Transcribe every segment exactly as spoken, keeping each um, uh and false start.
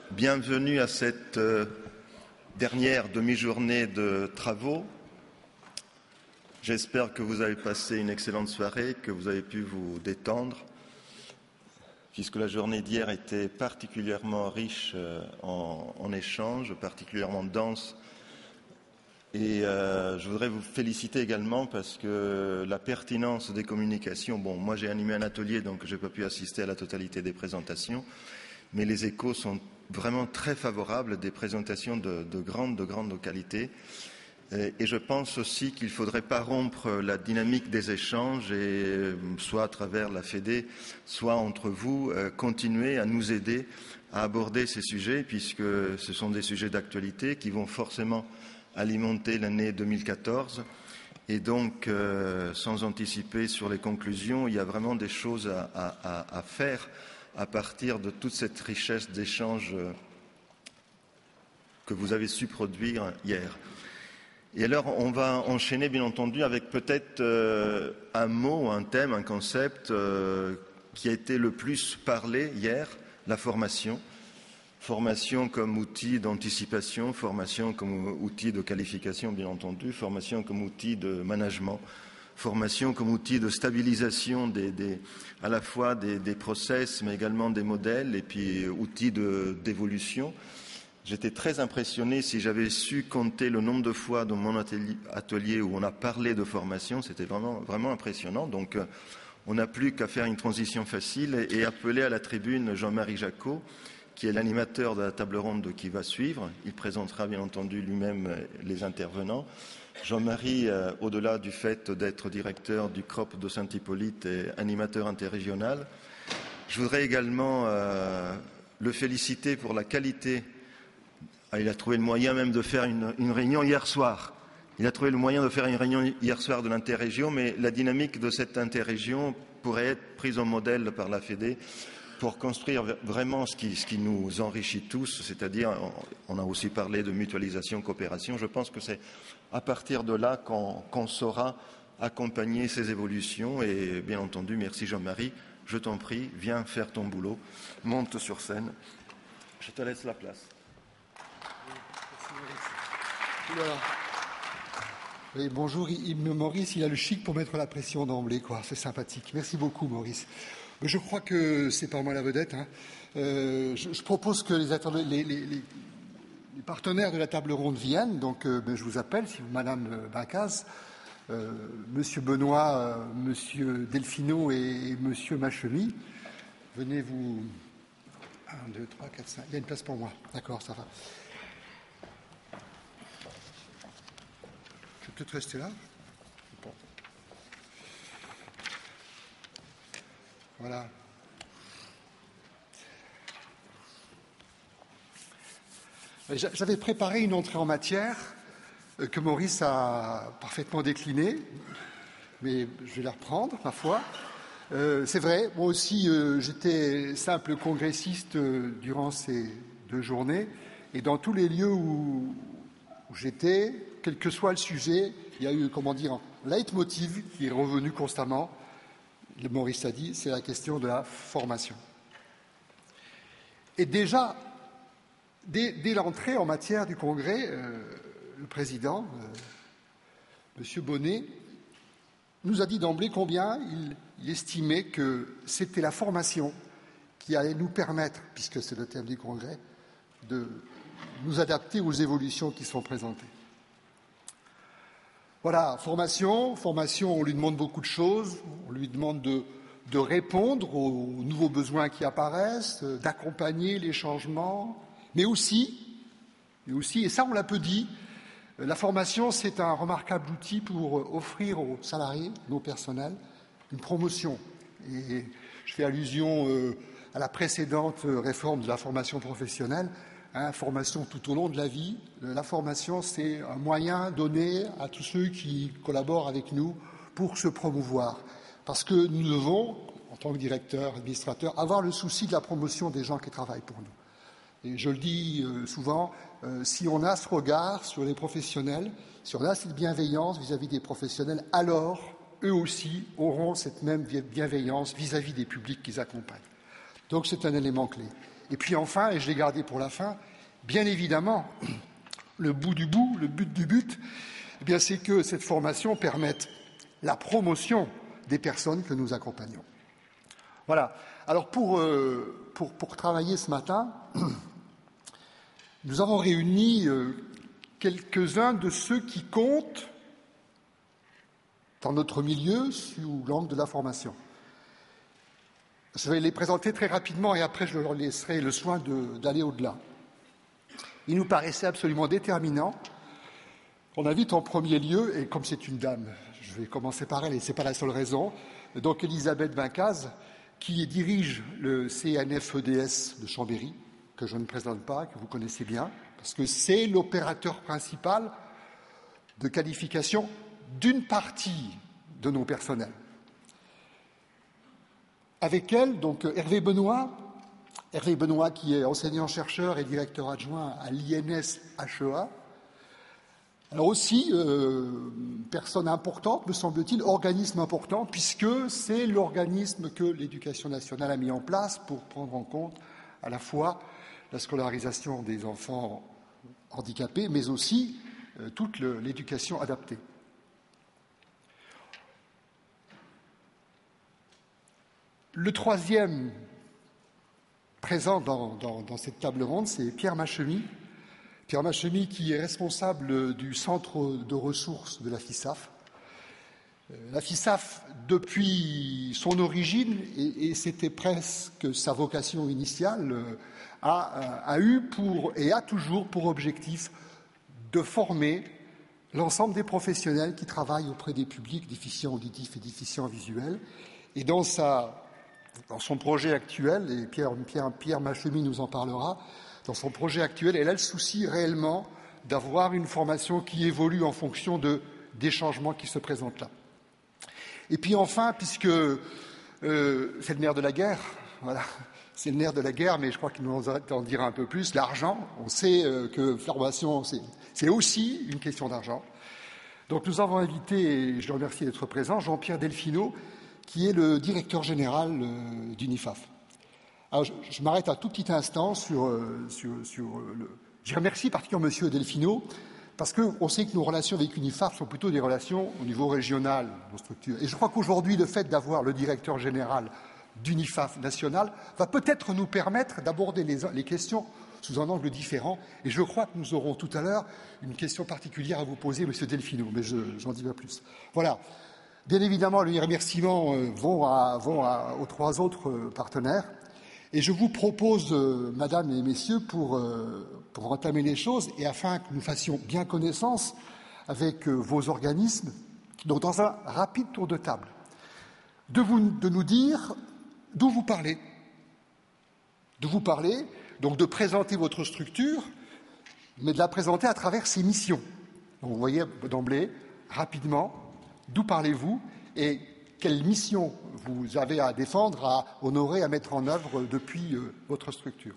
Bienvenue à cette euh, dernière demi-journée de travaux. J'espère que vous avez passé une excellente soirée, que vous avez pu vous détendre, puisque la journée d'hier était particulièrement riche euh, en, en échanges, particulièrement dense. Et euh, je voudrais vous féliciter également parce que la pertinence des communications, bon, moi j'ai animé un atelier, donc je n'ai pas pu assister à la totalité des présentations, mais les échos sont vraiment très favorables, des présentations de, de grande, de grande qualité. Et, et je pense aussi qu'il ne faudrait pas rompre la dynamique des échanges, et soit à travers la Fédé, soit entre vous, euh, continuer à nous aider à aborder ces sujets, puisque ce sont des sujets d'actualité qui vont forcément alimenter l'année deux mille quatorze. Et donc, euh, sans anticiper sur les conclusions, il y a vraiment des choses à, à, à faire à partir de toute cette richesse d'échanges que vous avez su produire hier. Et alors, on va enchaîner, bien entendu, avec peut-être euh, un mot, un thème, un concept euh, qui a été le plus parlé hier, la formation. Formation comme outil d'anticipation, formation comme outil de qualification, bien entendu, formation comme outil de management, formation comme outil de stabilisation des, des, à la fois des, des process, mais également des modèles, et puis outil de, d'évolution. J'étais très impressionné, si j'avais su compter le nombre de fois dans mon atelier, atelier où on a parlé de formation, c'était vraiment, vraiment impressionnant. Donc, on n'a plus qu'à faire une transition facile et, et appeler à la tribune Jean-Marie Jacot, qui est l'animateur de la table ronde qui va suivre. Il présentera bien entendu lui-même les intervenants. Jean-Marie, euh, au-delà du fait d'être directeur du C R O P de Saint-Hippolyte et animateur interrégional, je voudrais également euh, le féliciter pour la qualité. Ah, il a trouvé le moyen même de faire une, une réunion hier soir. Il a trouvé le moyen de faire une réunion hier soir de l'interrégion, mais la dynamique de cette interrégion pourrait être prise en modèle par la Fédé pour construire vraiment ce qui, ce qui nous enrichit tous, c'est-à-dire, on a aussi parlé de mutualisation, coopération. Je pense que c'est à partir de là qu'on, qu'on saura accompagner ces évolutions. Et bien entendu, merci Jean-Marie, je t'en prie, viens faire ton boulot, monte sur scène. Je te laisse la place. Voilà. Oui, bonjour, il, Maurice, il a le chic pour mettre la pression d'emblée, quoi. C'est sympathique. Merci beaucoup, Maurice. Je crois que c'est pas moi la vedette. Hein. Euh, je, je propose que les, les, les, les partenaires de la table ronde viennent. Donc, euh, ben, je vous appelle, si vous, Madame Bacaz, euh, Monsieur Benoît, euh, Monsieur Delfino et, et Monsieur Machemy. Venez vous. Un, deux, trois, quatre, cinq. Il y a une place pour moi. D'accord, ça va. Je vais peut-être rester là. Bon. Voilà. J'avais préparé une entrée en matière que Maurice a parfaitement déclinée, mais je vais la reprendre, ma foi. Euh, c'est vrai, moi aussi, euh, j'étais simple congressiste euh, durant ces deux journées, et dans tous les lieux où, où j'étais, quel que soit le sujet, il y a eu, comment dire, un leitmotiv qui est revenu constamment. Le Maurice a dit, c'est la question de la formation. Et déjà, dès, dès l'entrée en matière du Congrès, euh, le président, euh, M. Bonnet, nous a dit d'emblée combien il, il estimait que c'était la formation qui allait nous permettre, puisque c'est le thème du Congrès, de nous adapter aux évolutions qui sont présentées. Voilà, formation, formation, on lui demande beaucoup de choses, on lui demande de, de répondre aux nouveaux besoins qui apparaissent, d'accompagner les changements, mais aussi, mais aussi, et ça on l'a peu dit, la formation c'est un remarquable outil pour offrir aux salariés, nos personnels, une promotion. Et je fais allusion euh, à la précédente réforme de la formation professionnelle. Hein, formation tout au long de la vie. La formation, c'est un moyen donné à tous ceux qui collaborent avec nous pour se promouvoir. Parce que nous devons, en tant que directeur, administrateur, avoir le souci de la promotion des gens qui travaillent pour nous. Et je le dis euh, souvent, euh, si on a ce regard sur les professionnels, si on a cette bienveillance vis-à-vis des professionnels, alors eux aussi auront cette même bienveillance vis-à-vis des publics qu'ils accompagnent. Donc c'est un élément clé. Et puis enfin, et je l'ai gardé pour la fin, bien évidemment, le bout du bout, le but du but, eh bien, c'est que cette formation permette la promotion des personnes que nous accompagnons. Voilà. Alors pour, euh, pour, pour travailler ce matin, nous avons réuni euh, quelques-uns de ceux qui comptent dans notre milieu sous l'angle de la formation. Je vais les présenter très rapidement et après je leur laisserai le soin de, d'aller au-delà. Il nous paraissait absolument déterminant qu'on invite en premier lieu, et comme c'est une dame, je vais commencer par elle et ce n'est pas la seule raison, donc Elisabeth Bincaz, qui dirige le C N F E D S de Chambéry, que je ne présente pas, que vous connaissez bien, parce que c'est l'opérateur principal de qualification d'une partie de nos personnels. Avec elle, donc Hervé Benoît, Hervé Benoît qui est enseignant-chercheur et directeur adjoint à l'I N S H E A. Alors aussi, euh, personne importante, me semble-t-il, organisme important, puisque c'est l'organisme que l'Éducation nationale a mis en place pour prendre en compte à la fois la scolarisation des enfants handicapés, mais aussi euh, toute le, l'éducation adaptée. Le troisième présent dans, dans, dans cette table ronde, c'est Pierre Machemy. Pierre Machemy qui est responsable du centre de ressources de la FISAF. La FISAF, depuis son origine, et, et c'était presque sa vocation initiale, a, a eu pour, et a toujours pour objectif de former l'ensemble des professionnels qui travaillent auprès des publics déficients auditifs et déficients visuels. Et dans, sa, dans son projet actuel, et Pierre, Pierre, Pierre Machemy nous en parlera, dans son projet actuel, elle a le souci réellement d'avoir une formation qui évolue en fonction de, des changements qui se présentent là. Et puis enfin, puisque euh, c'est le nerf de la guerre, voilà, c'est le nerf de la guerre, mais je crois qu'il nous en dira un peu plus, l'argent. On sait euh, que formation, c'est, c'est aussi une question d'argent. Donc nous avons invité, et je le remercie d'être présent, Jean-Pierre Delfino, qui est le directeur général euh, d'U N I F A F. Alors, je, je m'arrête un tout petit instant sur, euh, sur, sur euh, le... Je remercie particulièrement M. Delfino, parce qu'on sait que nos relations avec U N I F A F sont plutôt des relations au niveau régional, nos structures. Et je crois qu'aujourd'hui, le fait d'avoir le directeur général d'U N I F A F national va peut-être nous permettre d'aborder les, les questions sous un angle différent. Et je crois que nous aurons tout à l'heure une question particulière à vous poser, M. Delfino, mais je, j'en dis pas plus. Voilà. Bien évidemment, les remerciements euh, vont, à, vont à, aux trois autres euh, partenaires. Et je vous propose, euh, Madame et Messieurs, pour, euh, pour entamer les choses et afin que nous fassions bien connaissance avec euh, vos organismes, donc dans un rapide tour de table, de, vous, de nous dire d'où vous parlez, de vous parler, donc de présenter votre structure, mais de la présenter à travers ses missions. Donc vous voyez d'emblée, rapidement, d'où parlez-vous et quelle mission vous avez à défendre, à honorer, à mettre en œuvre depuis euh, votre structure.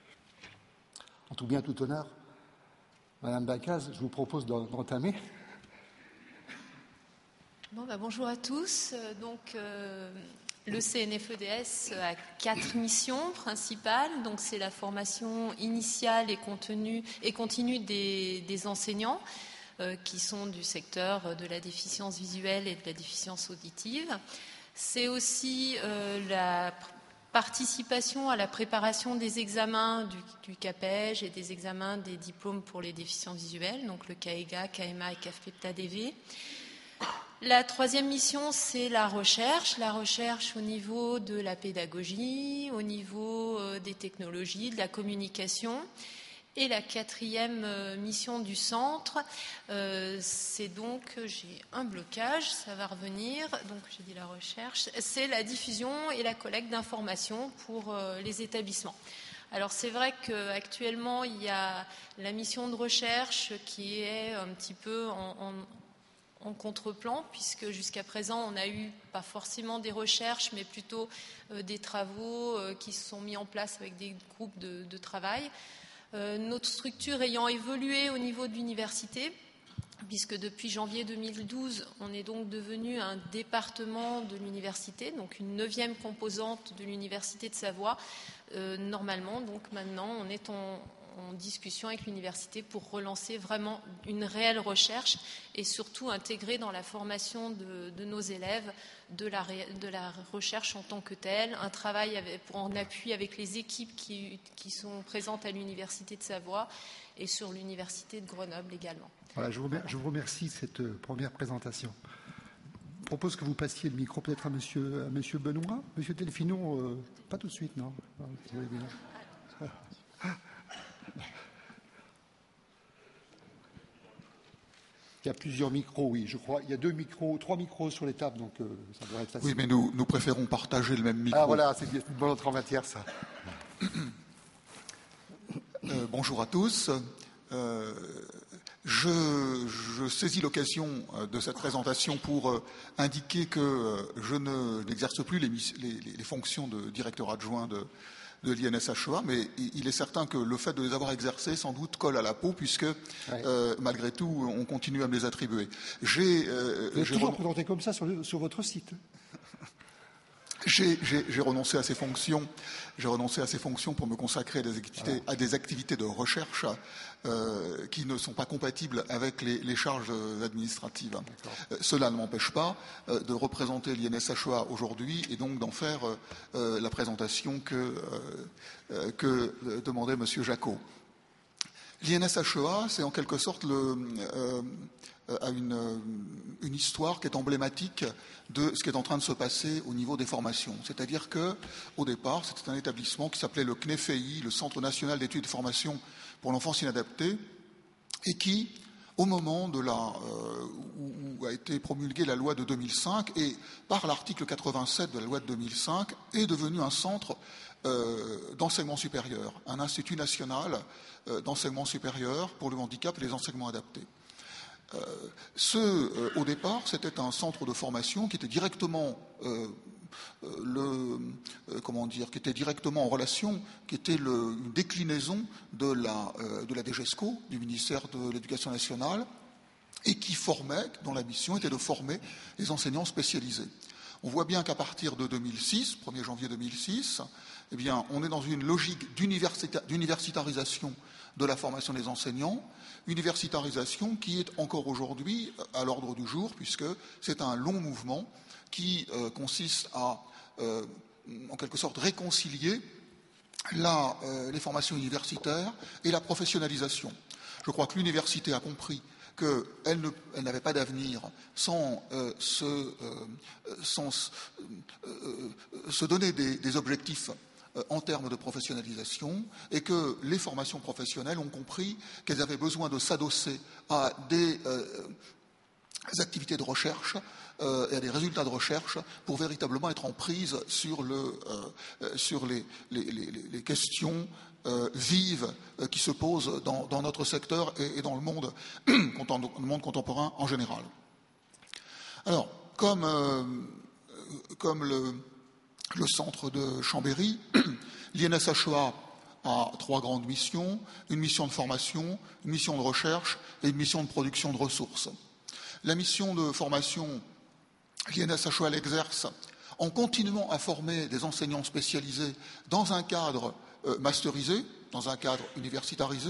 En tout bien, tout honneur, Madame Bincaz, je vous propose d'entamer. Bon, bah, bonjour à tous. Donc, euh, le C N F E D S a quatre missions principales. Donc, c'est la formation initiale et, contenue, et continue des, des enseignants. Euh, qui sont du secteur de la déficience visuelle et de la déficience auditive. C'est aussi euh, la participation à la préparation des examens du, du CAPEG et des examens des diplômes pour les déficients visuels, donc le C A E G A, C A E M A et C A F P E P T A D V. La troisième mission, c'est la recherche, la recherche au niveau de la pédagogie, au niveau euh, des technologies, de la communication. Et la quatrième euh, mission du centre, euh, c'est donc, j'ai un blocage, ça va revenir, donc j'ai dit la recherche, c'est la diffusion et la collecte d'informations pour euh, les établissements. Alors c'est vrai qu'actuellement, il y a la mission de recherche qui est un petit peu en, en, en contre-plan, puisque jusqu'à présent, on n'a eu pas forcément des recherches, mais plutôt euh, des travaux euh, qui se sont mis en place avec des groupes de, de travail. Euh, notre structure ayant évolué au niveau de l'université, puisque depuis janvier deux mille douze, on est donc devenu un département de l'université, donc une neuvième composante de l'université de Savoie. Euh, normalement, donc maintenant, on est en, en discussion avec l'université pour relancer vraiment une réelle recherche et surtout intégrer dans la formation de, de nos élèves de la, de la recherche en tant que telle, un travail avec, pour en appui avec les équipes qui, qui sont présentes à l'université de Savoie et sur l'université de Grenoble également. Voilà, je, vous remercie, je vous remercie de cette première présentation. Je propose que vous passiez le micro peut-être à monsieur, à monsieur Benoît. Monsieur Delfino, euh, pas tout de suite, non. Il y a plusieurs micros, oui, je crois. Il y a deux micros, trois micros sur les tables, donc euh, ça devrait être facile. Oui, mais nous, nous préférons partager le même micro. Ah voilà, c'est une bonne entrée en matière, ça. Euh, bonjour à tous. Euh, je, je saisis l'occasion de cette présentation pour euh, indiquer que euh, je ne, n'exerce plus les, les, les fonctions de directeur adjoint de, de l'I N S H E A, mais il est certain que le fait de les avoir exercés sans doute colle à la peau, puisque ouais. euh, malgré tout, on continue à me les attribuer. J'ai, euh, Vous êtes j'ai toujours re... présenté comme ça sur, le, sur votre site. J'ai, j'ai, j'ai renoncé à ces fonctions. J'ai renoncé à ces fonctions pour me consacrer à des activités, voilà. à des activités de recherche euh, qui ne sont pas compatibles avec les, les charges administratives. Euh, cela ne m'empêche pas euh, de représenter l'I N S H E A aujourd'hui et donc d'en faire euh, la présentation que, euh, que demandait Monsieur Jacot. L'I N S H E A, c'est en quelque sorte le, euh, a une, une histoire qui est emblématique de ce qui est en train de se passer au niveau des formations. C'est-à-dire que, au départ, c'était un établissement qui s'appelait le C N E F E I, le Centre national d'études et de formation pour l'enfance inadaptée, et qui, au moment de la, euh, où, où a été promulguée la loi de deux mille cinq, et par l'article quatre-vingt-sept de la loi de deux mille cinq, est devenu un centre euh, d'enseignement supérieur, un institut national euh, d'enseignement supérieur pour le handicap et les enseignements adaptés. Euh, ce, euh, au départ, c'était un centre de formation qui était directement euh, le, euh, comment dire, qui était directement en relation, qui était le, une déclinaison de la, euh, de la D G E S C O, du ministère de l'Éducation nationale, et qui formait, dont la mission était de former les enseignants spécialisés. On voit bien qu'à partir de deux mille six, premier janvier deux mille six, eh bien, on est dans une logique d'universita- d'universitarisation de la formation des enseignants, universitarisation qui est encore aujourd'hui à l'ordre du jour, puisque c'est un long mouvement qui euh, consiste à, euh, en quelque sorte, réconcilier la, euh, les formations universitaires et la professionnalisation. Je crois que l'université a compris qu'elle ne, elle n'avait pas d'avenir sans, euh, se, euh, sans euh, se donner des, des objectifs en termes de professionnalisation, et que les formations professionnelles ont compris qu'elles avaient besoin de s'adosser à des euh, activités de recherche euh, et à des résultats de recherche pour véritablement être en prise sur, le, euh, sur les, les, les, les questions euh, vives euh, qui se posent dans, dans notre secteur et, et dans le monde, le monde contemporain en général. Alors, comme, euh, comme le Le centre de Chambéry, l'I N S H E A a trois grandes missions, une mission de formation, une mission de recherche et une mission de production de ressources. La mission de formation, l'I N S H E A l'exerce en continuant à former des enseignants spécialisés dans un cadre euh, masterisé, dans un cadre universitarisé,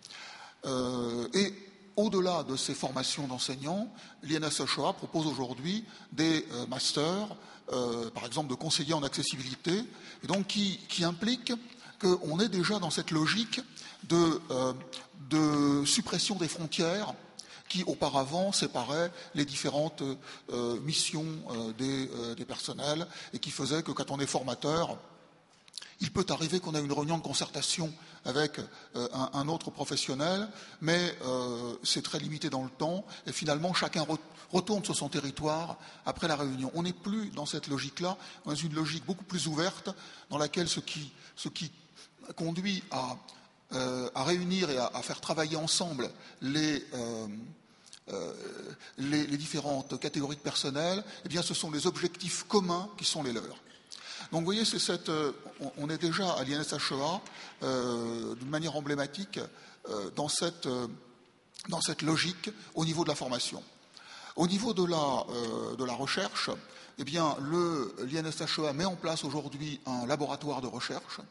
euh, et au-delà de ces formations d'enseignants, l'I N S H E A propose aujourd'hui des euh, masters, Euh, par exemple de conseillers en accessibilité, et donc qui, qui implique qu'on est déjà dans cette logique de, euh, de suppression des frontières qui auparavant séparaient les différentes euh, missions euh, des, euh, des personnels et qui faisait que quand on est formateur, il peut arriver qu'on ait une réunion de concertation avec euh, un, un autre professionnel, mais euh, c'est très limité dans le temps, et finalement chacun re- retourne sur son territoire après la réunion. On n'est plus dans cette logique-là, dans une logique beaucoup plus ouverte, dans laquelle ce qui, ce qui conduit à, euh, à réunir et à, à faire travailler ensemble les, euh, euh, les, les différentes catégories de personnel, eh bien ce sont les objectifs communs qui sont les leurs. Donc vous voyez, c'est cette, euh, on est déjà à l'I N S H E A euh, d'une manière emblématique euh, dans cette, euh, dans cette logique au niveau de la formation. Au niveau de la, euh, de la recherche, eh bien, le, l'I N S H E A met en place aujourd'hui un laboratoire de recherche,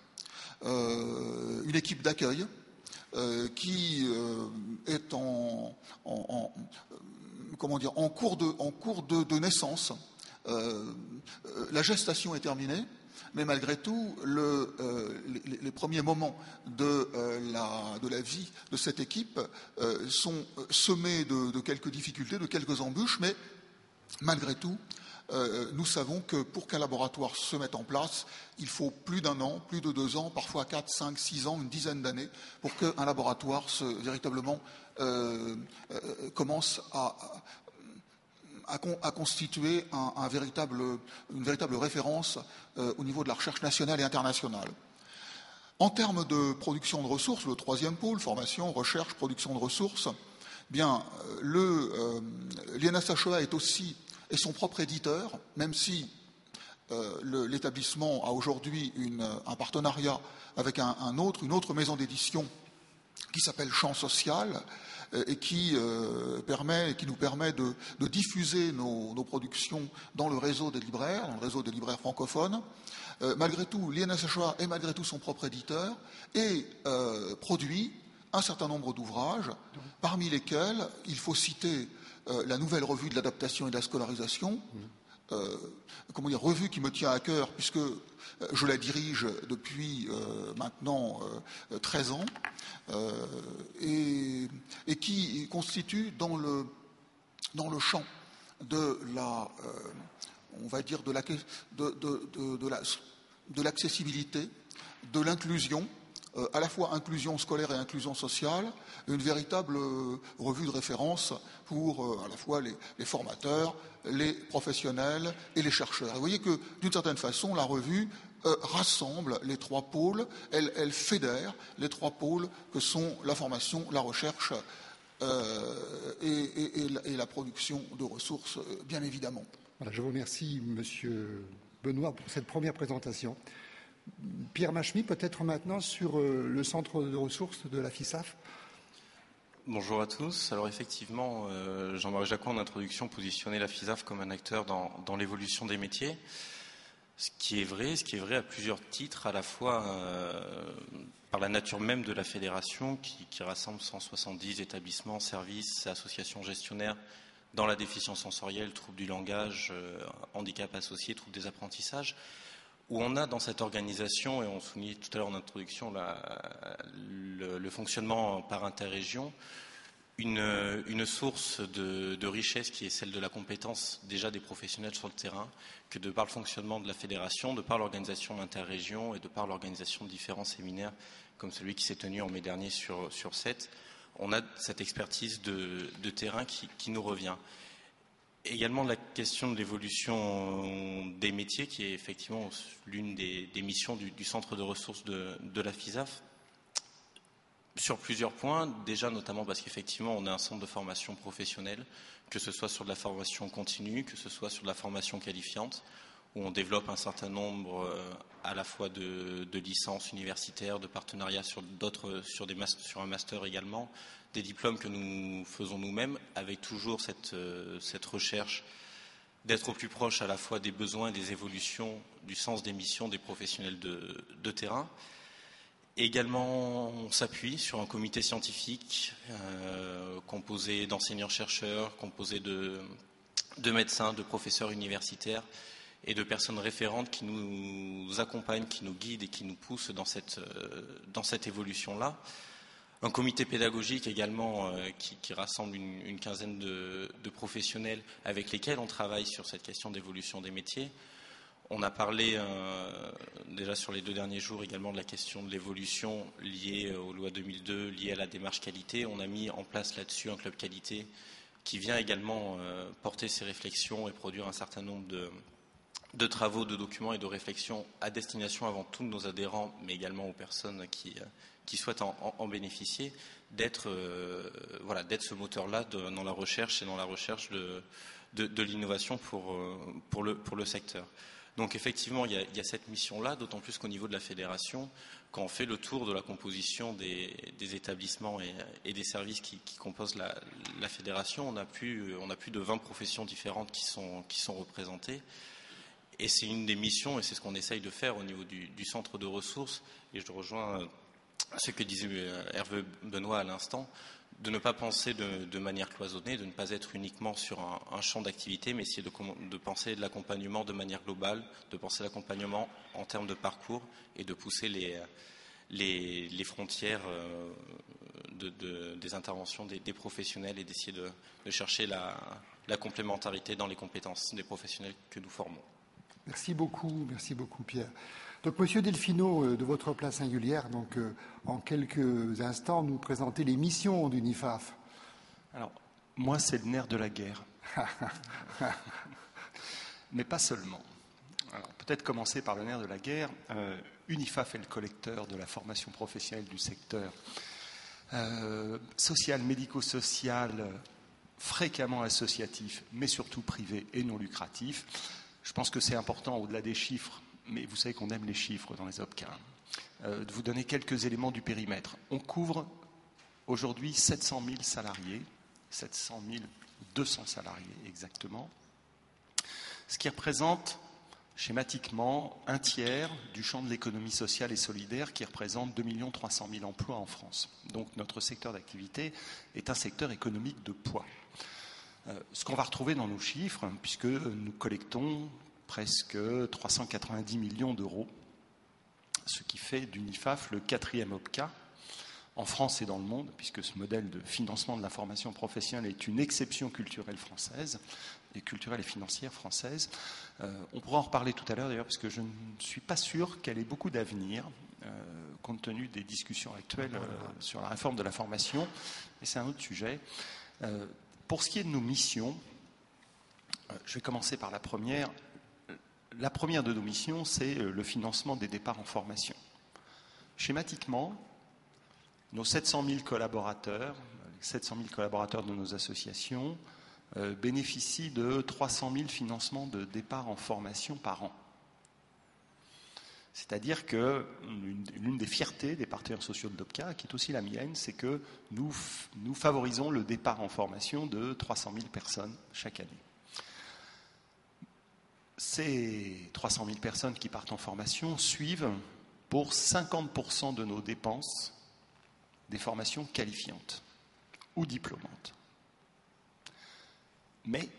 euh, une équipe d'accueil euh, qui euh, est en, en, en, comment dire, en cours de, en cours de, de naissance. Euh, la gestation est terminée, mais malgré tout, le, euh, les, les premiers moments de, euh, la, de la vie de cette équipe euh, sont semés de, de quelques difficultés, de quelques embûches, mais malgré tout, euh, nous savons que pour qu'un laboratoire se mette en place, il faut plus d'un an, plus de deux ans, parfois quatre, cinq, six ans, une dizaine d'années, pour qu'un laboratoire se, véritablement euh, euh, commence à, à, à constituer un, un véritable, une véritable référence euh, au niveau de la recherche nationale et internationale. En termes de production de ressources, le troisième pôle, formation, recherche, production de ressources, bien, le, euh, l'I N S H E A est aussi est son propre éditeur, même si euh, le, l'établissement a aujourd'hui une, un partenariat avec un, un autre, une autre maison d'édition qui s'appelle Champ Social euh, et qui, euh, permet, qui nous permet de, de diffuser nos, nos productions dans le réseau des libraires, dans le réseau des libraires francophones. Euh, malgré tout, l'I N S H E A est malgré tout son propre éditeur et euh, produit un certain nombre d'ouvrages, parmi lesquels il faut citer euh, la nouvelle revue de l'adaptation et de la scolarisation, euh, comment dire, revue qui me tient à cœur puisque je la dirige depuis euh, maintenant euh, treize ans, euh, et, et qui constitue dans le, dans le champ de la, euh, on va dire, de, la, de, de, de, de, la, de l'accessibilité, de l'inclusion, euh, à la fois inclusion scolaire et inclusion sociale, une véritable euh, revue de référence pour euh, à la fois les, les formateurs, les professionnels et les chercheurs. Et vous voyez que, d'une certaine façon, la revue euh, rassemble les trois pôles, elle, elle fédère les trois pôles que sont la formation, la recherche euh, et, et, et, la, et la production de ressources, euh, bien évidemment. Voilà, je vous remercie, Monsieur Benoît, pour cette première présentation. Pierre Machmy, peut-être maintenant sur euh, le centre de ressources de la FISAF. Bonjour à tous. Alors effectivement, euh, Jean-Marie Jacquot en introduction positionnait la FISAF comme un acteur dans, dans l'évolution des métiers. Ce qui est vrai, ce qui est vrai à plusieurs titres, à la fois euh, par la nature même de la fédération qui, qui rassemble cent soixante-dix établissements, services, associations gestionnaires dans la déficience sensorielle, troubles du langage, euh, handicap associé, troubles des apprentissages, où on a dans cette organisation, et on soulignait tout à l'heure en introduction la, le, le fonctionnement par interrégion, une, une source de, de richesse qui est celle de la compétence déjà des professionnels sur le terrain, que de par le fonctionnement de la fédération, de par l'organisation d'interrégions et de par l'organisation de différents séminaires comme celui qui s'est tenu en mai dernier sur, sur sept, on a cette expertise de, de terrain qui, qui nous revient. Également la question de l'évolution des métiers, qui est effectivement l'une des, des missions du, du centre de ressources de, de la FISAF, sur plusieurs points. Déjà, notamment parce qu'effectivement, on a un centre de formation professionnelle, que ce soit sur de la formation continue, que ce soit sur de la formation qualifiante, où on développe un certain nombre euh, à la fois de, de licences universitaires, de partenariats sur d'autres, sur, des mas- sur un master également, des diplômes que nous faisons nous-mêmes, avec toujours cette, euh, cette recherche d'être au plus proche à la fois des besoins et des évolutions du sens des missions des professionnels de, de terrain. Et également, on s'appuie sur un comité scientifique euh, composé d'enseignants-chercheurs, composé de, de médecins, de professeurs universitaires et de personnes référentes qui nous accompagnent, qui nous guident et qui nous poussent dans cette, euh, dans cette évolution-là. Un comité pédagogique également euh, qui, qui rassemble une, une quinzaine de, de professionnels avec lesquels on travaille sur cette question d'évolution des métiers. On a parlé euh, déjà sur les deux derniers jours également de la question de l'évolution liée aux lois deux mille deux, liée à la démarche qualité. On a mis en place là-dessus un club qualité qui vient également euh, porter ses réflexions et produire un certain nombre de, de travaux, de documents et de réflexions à destination avant tout de nos adhérents, mais également aux personnes qui... Euh, qui souhaitent en, en, en bénéficier, d'être, euh, voilà, d'être ce moteur-là de, dans la recherche et dans la recherche de, de, de l'innovation pour, euh, pour, le, pour le secteur. Donc effectivement, il y a, il y a cette mission-là, d'autant plus qu'au niveau de la fédération, quand on fait le tour de la composition des, des établissements et, et des services qui, qui composent la, la fédération, on a, plus, on a plus de vingt professions différentes qui sont, qui sont représentées. Et c'est une des missions, et c'est ce qu'on essaye de faire au niveau du, du centre de ressources. Et je rejoins ce que disait Hervé Benoît à l'instant, de ne pas penser de, de manière cloisonnée, de ne pas être uniquement sur un, un champ d'activité, mais essayer de, de penser de l'accompagnement de manière globale, de penser l'accompagnement en termes de parcours et de pousser les, les, les frontières de, de, des interventions des, des professionnels et d'essayer de, de chercher la, la complémentarité dans les compétences des professionnels que nous formons. Merci beaucoup, merci beaucoup Pierre. Donc, Monsieur Delfino, de votre place singulière, donc, euh, en quelques instants, nous présenter les missions d'U N I F A F. Alors, moi, c'est le nerf de la guerre. Mais pas seulement. Alors, peut-être commencer par le nerf de la guerre. Euh, U N I F A F est le collecteur de la formation professionnelle du secteur euh, social, médico-social, fréquemment associatif, mais surtout privé et non lucratif. Je pense que c'est important, au-delà des chiffres, mais vous savez qu'on aime les chiffres dans les O P C A, euh, de vous donner quelques éléments du périmètre. On couvre aujourd'hui sept cent mille salariés, sept cent mille deux cents salariés exactement, ce qui représente schématiquement un tiers du champ de l'économie sociale et solidaire qui représente deux millions trois cent mille emplois en France. Donc notre secteur d'activité est un secteur économique de poids. Euh, ce qu'on va retrouver dans nos chiffres, puisque nous collectons presque trois cent quatre-vingt-dix millions d'euros, ce qui fait d'U N I F A F le quatrième O P C A en France et dans le monde, puisque ce modèle de financement de la formation professionnelle est une exception culturelle française, et culturelle et financière française. Euh, on pourra en reparler tout à l'heure d'ailleurs, parce que je ne suis pas sûr qu'elle ait beaucoup d'avenir, euh, compte tenu des discussions actuelles euh, sur la réforme de la formation, mais c'est un autre sujet. Euh, pour ce qui est de nos missions, euh, je vais commencer par la première. La première de nos missions, c'est le financement des départs en formation. Schématiquement, nos sept cent mille collaborateurs, les sept cent mille collaborateurs de nos associations, euh, bénéficient de trois cent mille financements de départs en formation par an. C'est-à-dire que l'une des fiertés des partenaires sociaux de l'O P C A, qui est aussi la mienne, c'est que nous, nous favorisons le départ en formation de trois cent mille personnes chaque année. Ces trois cent mille personnes qui partent en formation suivent pour cinquante pour cent de nos dépenses des formations qualifiantes ou diplômantes. Mais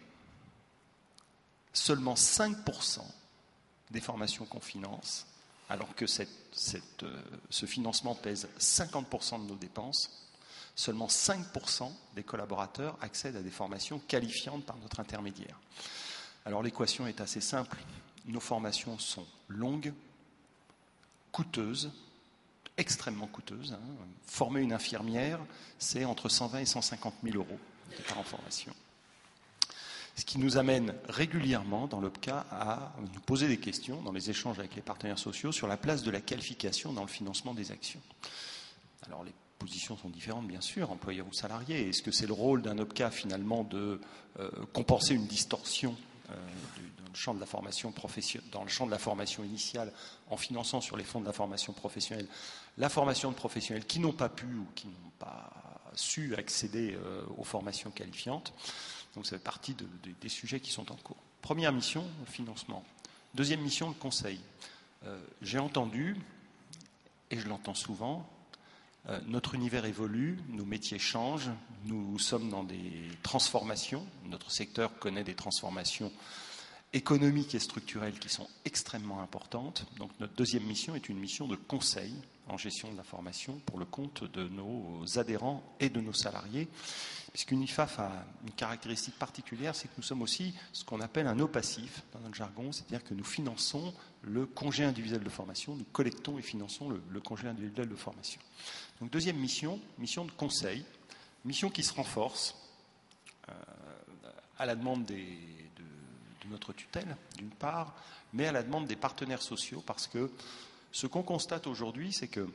seulement cinq pour cent des formations qu'on finance, alors que cette, cette, euh, ce financement pèse cinquante pour cent de nos dépenses, seulement cinq pour cent des collaborateurs accèdent à des formations qualifiantes par notre intermédiaire. Alors l'équation est assez simple. Nos formations sont longues, coûteuses, extrêmement coûteuses. Hein. Former une infirmière, c'est entre cent vingt et cent cinquante mille euros de départ en formation. Ce qui nous amène régulièrement dans l'O P C A à nous poser des questions dans les échanges avec les partenaires sociaux sur la place de la qualification dans le financement des actions. Alors les positions sont différentes, bien sûr, employeurs ou salariés. Est-ce que c'est le rôle d'un O P C A finalement de euh, compenser une distorsion euh, du, dans le champ de la formation professionnelle, dans le champ de la formation initiale, en finançant sur les fonds de la formation professionnelle la formation de professionnels qui n'ont pas pu ou qui n'ont pas su accéder euh, aux formations qualifiantes. Donc ça fait partie de, de, des sujets qui sont en cours. Première mission, le financement. Deuxième mission, le conseil. Euh, j'ai entendu, et je l'entends souvent, euh, notre univers évolue, nos métiers changent, nous sommes dans des transformations, notre secteur connaît des transformations économiques et structurelles qui sont extrêmement importantes. Donc notre deuxième mission est une mission de conseil en gestion de la formation pour le compte de nos adhérents et de nos salariés, puisqu'U N I F A F a une caractéristique particulière, c'est que nous sommes aussi ce qu'on appelle un no-passif dans notre jargon, c'est-à-dire que nous finançons le congé individuel de formation, nous collectons et finançons le, le congé individuel de formation. Donc deuxième mission, mission de conseil, mission qui se renforce euh, à la demande des, de, de notre tutelle, d'une part, mais à la demande des partenaires sociaux, parce que ce qu'on constate aujourd'hui, c'est que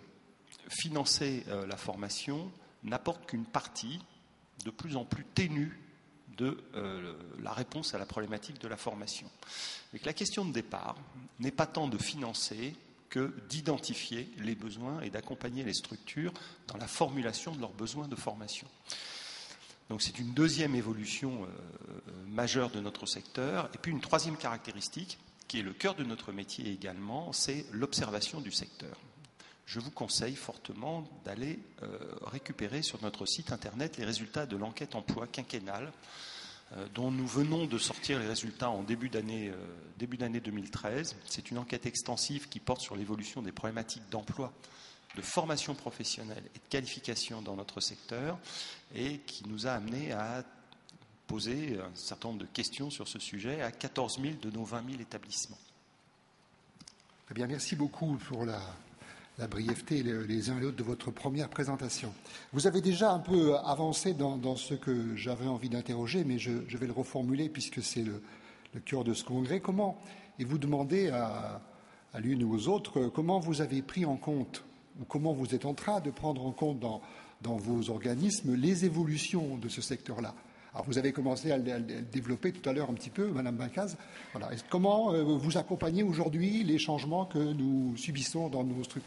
financer euh, la formation n'apporte qu'une partie de plus en plus ténue de euh, la réponse à la problématique de la formation. Et que la question de départ n'est pas tant de financer que d'identifier les besoins et d'accompagner les structures dans la formulation de leurs besoins de formation. Donc c'est une deuxième évolution euh, majeure de notre secteur. Et puis une troisième caractéristique, qui est le cœur de notre métier également, c'est l'observation du secteur. Je vous conseille fortement d'aller euh, récupérer sur notre site internet les résultats de l'enquête emploi quinquennale euh, dont nous venons de sortir les résultats en début d'année, euh, début d'année deux mille treize. C'est une enquête extensive qui porte sur l'évolution des problématiques d'emploi, de formation professionnelle et de qualification dans notre secteur et qui nous a amené à poser un certain nombre de questions sur ce sujet à quatorze mille de nos vingt mille établissements. Eh bien, merci beaucoup pour la... la brièveté les uns et les autres de votre première présentation. Vous avez déjà un peu avancé dans, dans ce que j'avais envie d'interroger, mais je, je vais le reformuler puisque c'est le, le cœur de ce congrès. Comment, et vous demandez à, à l'une ou aux autres, comment vous avez pris en compte, ou comment vous êtes en train de prendre en compte dans, dans vos organismes les évolutions de ce secteur-là. Alors, vous avez commencé à le, à le développer tout à l'heure un petit peu, Madame Bacaz. Voilà. Comment euh, vous accompagnez aujourd'hui les changements que nous subissons dans nos structures ?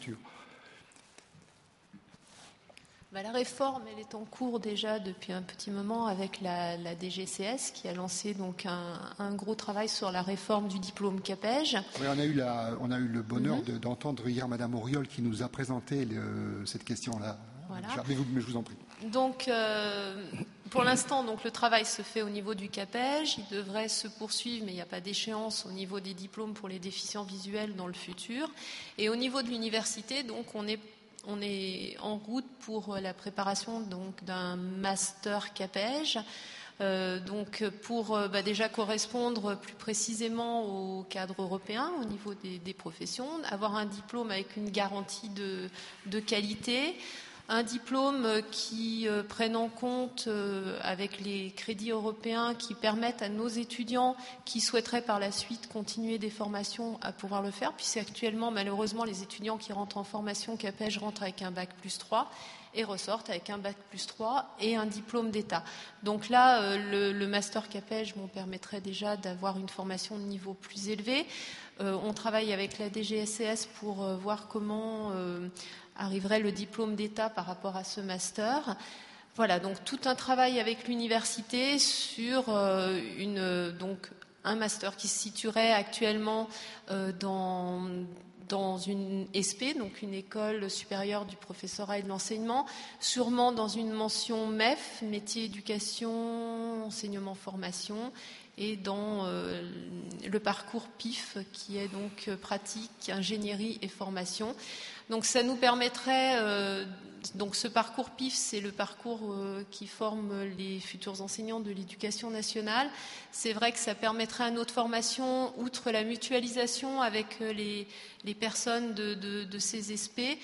Bah, la réforme, elle est en cours déjà depuis un petit moment avec la, la D G C S qui a lancé donc un, un gros travail sur la réforme du diplôme CAPEJ. Oui, on a eu, la, on a eu le bonheur mm-hmm. de, d'entendre hier Madame Auriol qui nous a présenté le, cette question-là. Voilà. Mais, vous, mais je vous en prie. Donc, euh, pour l'instant, donc le travail se fait au niveau du CAPEJ. Il devrait se poursuivre, mais il n'y a pas d'échéance au niveau des diplômes pour les déficients visuels dans le futur. Et au niveau de l'université, donc on est on est en route pour la préparation donc d'un master CAPEJ. Euh, donc pour euh, bah, déjà correspondre plus précisément au cadre européen au niveau des, des professions, avoir un diplôme avec une garantie de, de qualité. Un diplôme qui euh, prenne en compte, euh, avec les crédits européens, qui permettent à nos étudiants qui souhaiteraient par la suite continuer des formations à pouvoir le faire, puisque actuellement, malheureusement, les étudiants qui rentrent en formation CAPEJ rentrent avec un bac plus trois et ressortent avec un bac plus trois et un diplôme d'État. Donc là, euh, le, le master CAPEJ m'en permettrait déjà d'avoir une formation de niveau plus élevé. Euh, on travaille avec la D G S C S pour euh, voir comment euh, arriverait le diplôme d'État par rapport à ce master. Voilà, donc tout un travail avec l'université sur euh, une, donc, un master qui se situerait actuellement euh, dans, dans une E S P, donc une école supérieure du professorat et de l'enseignement, sûrement dans une mention M E F, métier, éducation, enseignement, formation, et dans euh, le parcours P I F, qui est donc pratique, ingénierie et formation. Donc ça nous permettrait, euh, donc ce parcours P I F, c'est le parcours euh, qui forme les futurs enseignants de l'éducation nationale. C'est vrai que ça permettrait à notre formation, outre la mutualisation avec les, les personnes de, de, de ces E S P,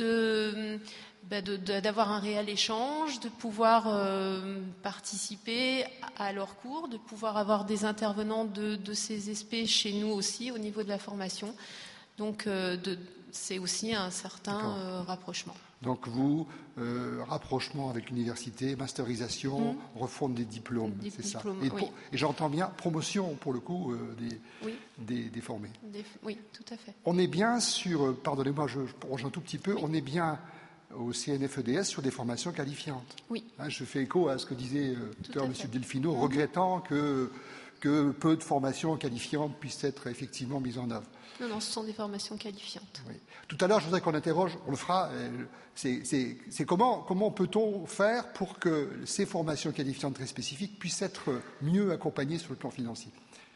de... Bah de, de, d'avoir un réel échange, de pouvoir euh, participer à leurs cours, de pouvoir avoir des intervenants de, de ces E S P chez nous aussi au niveau de la formation. Donc euh, de, c'est aussi un certain euh, rapprochement. Donc vous, euh, rapprochement avec l'université, masterisation, mmh. refonte des diplômes, des c'est diplômes, ça. Et, oui. pour, et j'entends bien promotion pour le coup euh, des, oui. des, des formés. Des, oui, tout à fait. On est bien sur, pardonnez-moi, je, je prolonge un tout petit peu, oui. on est bien au C N F E D S sur des formations qualifiantes. Oui. Hein, je fais écho à ce que disait euh, tout à l'heure M. Delfino, mmh. regrettant que, que peu de formations qualifiantes puissent être effectivement mises en œuvre. Non, non, ce sont des formations qualifiantes. Oui. Tout à l'heure, je voudrais qu'on interroge, on le fera, euh, c'est, c'est, c'est comment, comment peut-on faire pour que ces formations qualifiantes très spécifiques puissent être mieux accompagnées sur le plan financier.